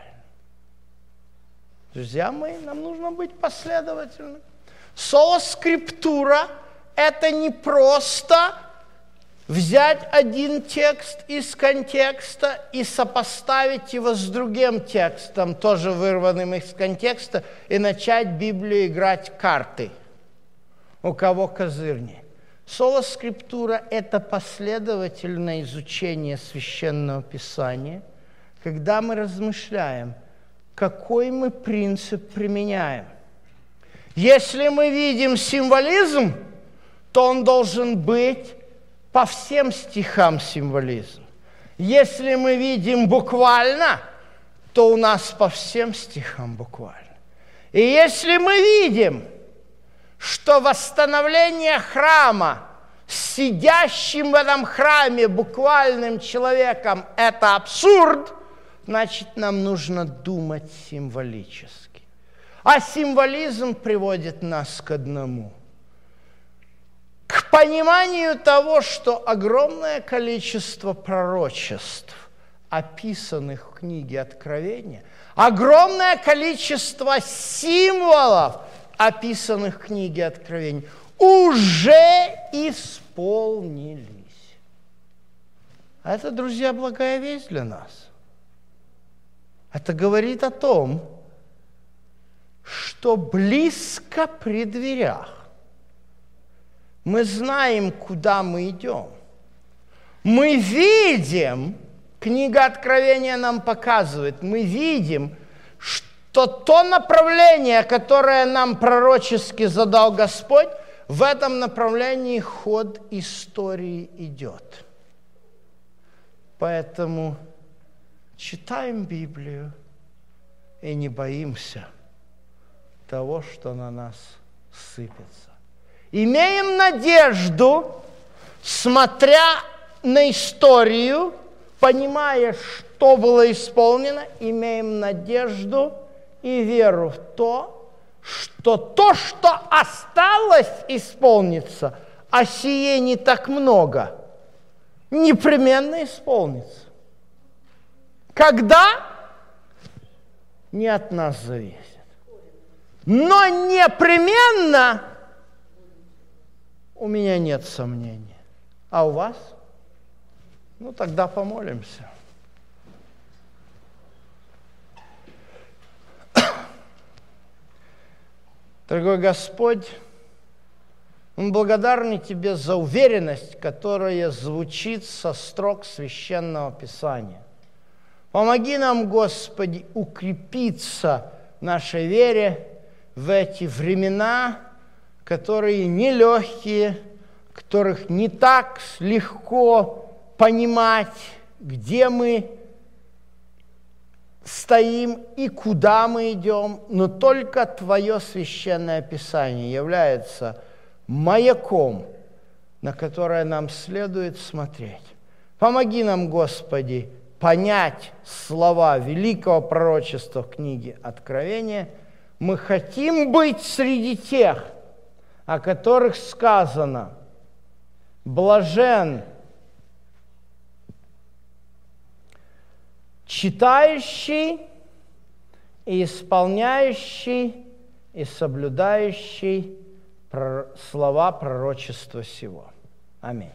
Друзья мои, нам нужно быть последовательными. Соло скриптура – это не просто взять один текст из контекста и сопоставить его с другим текстом, тоже вырванным из контекста, и начать Библию играть карты. У кого козырней. Соло скриптура – это последовательное изучение Священного Писания, когда мы размышляем, какой мы принцип применяем. Если мы видим символизм, то он должен быть по всем стихам символизм. Если мы видим буквально, то у нас по всем стихам буквально. И если мы видим, что восстановление храма с сидящим в этом храме буквальным человеком – это абсурд, значит, нам нужно думать символически. А символизм приводит нас к одному – к пониманию того, что огромное количество пророчеств, описанных в книге Откровения, огромное количество символов, описанных в книге Откровения, уже исполнились. А это, друзья, благая весть для нас. Это говорит о том, что близко при дверях. Мы знаем, куда мы идем. Мы видим, книга Откровения нам показывает, мы видим, что то направление, которое нам пророчески задал Господь, в этом направлении ход истории идет. Поэтому читаем Библию и не боимся того, что на нас сыпется. Имеем надежду, смотря на историю, понимая, что было исполнено, имеем надежду и веру в то, что то, что осталось исполниться, а сие не так много, непременно исполнится. Когда? Не от нас зависит. Но непременно у меня нет сомнений. А у вас? Ну, тогда помолимся. Дорогой Господь, мы благодарны Тебе за уверенность, которая звучит со строк Священного Писания. Помоги нам, Господи, укрепиться в нашей вере в эти времена, которые нелегкие, которых не так легко понимать, где мы стоим и куда мы идем, но только Твое Священное Писание является маяком, на которое нам следует смотреть. Помоги нам, Господи, понять слова великого пророчества в книге Откровения. Мы хотим быть среди тех, о которых сказано: блажен читающий и исполняющий и соблюдающий слова пророчества сего. Аминь.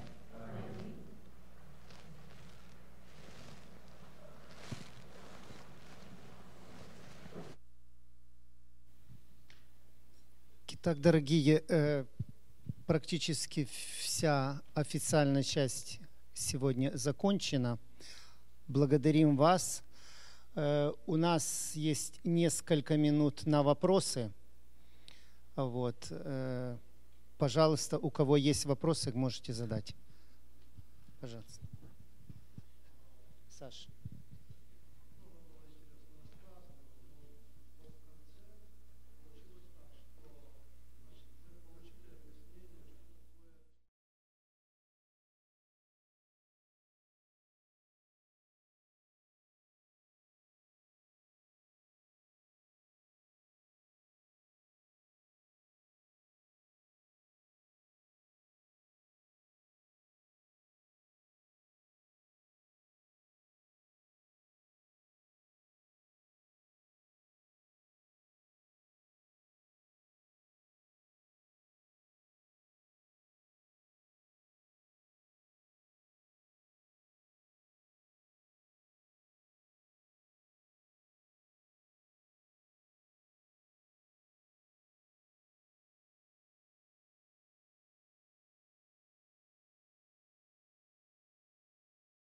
Итак, дорогие, практически вся официальная часть сегодня закончена. Благодарим вас. Э, у нас есть несколько минут на вопросы. Вот. Э, пожалуйста, у кого есть вопросы, можете задать. Пожалуйста. Саша.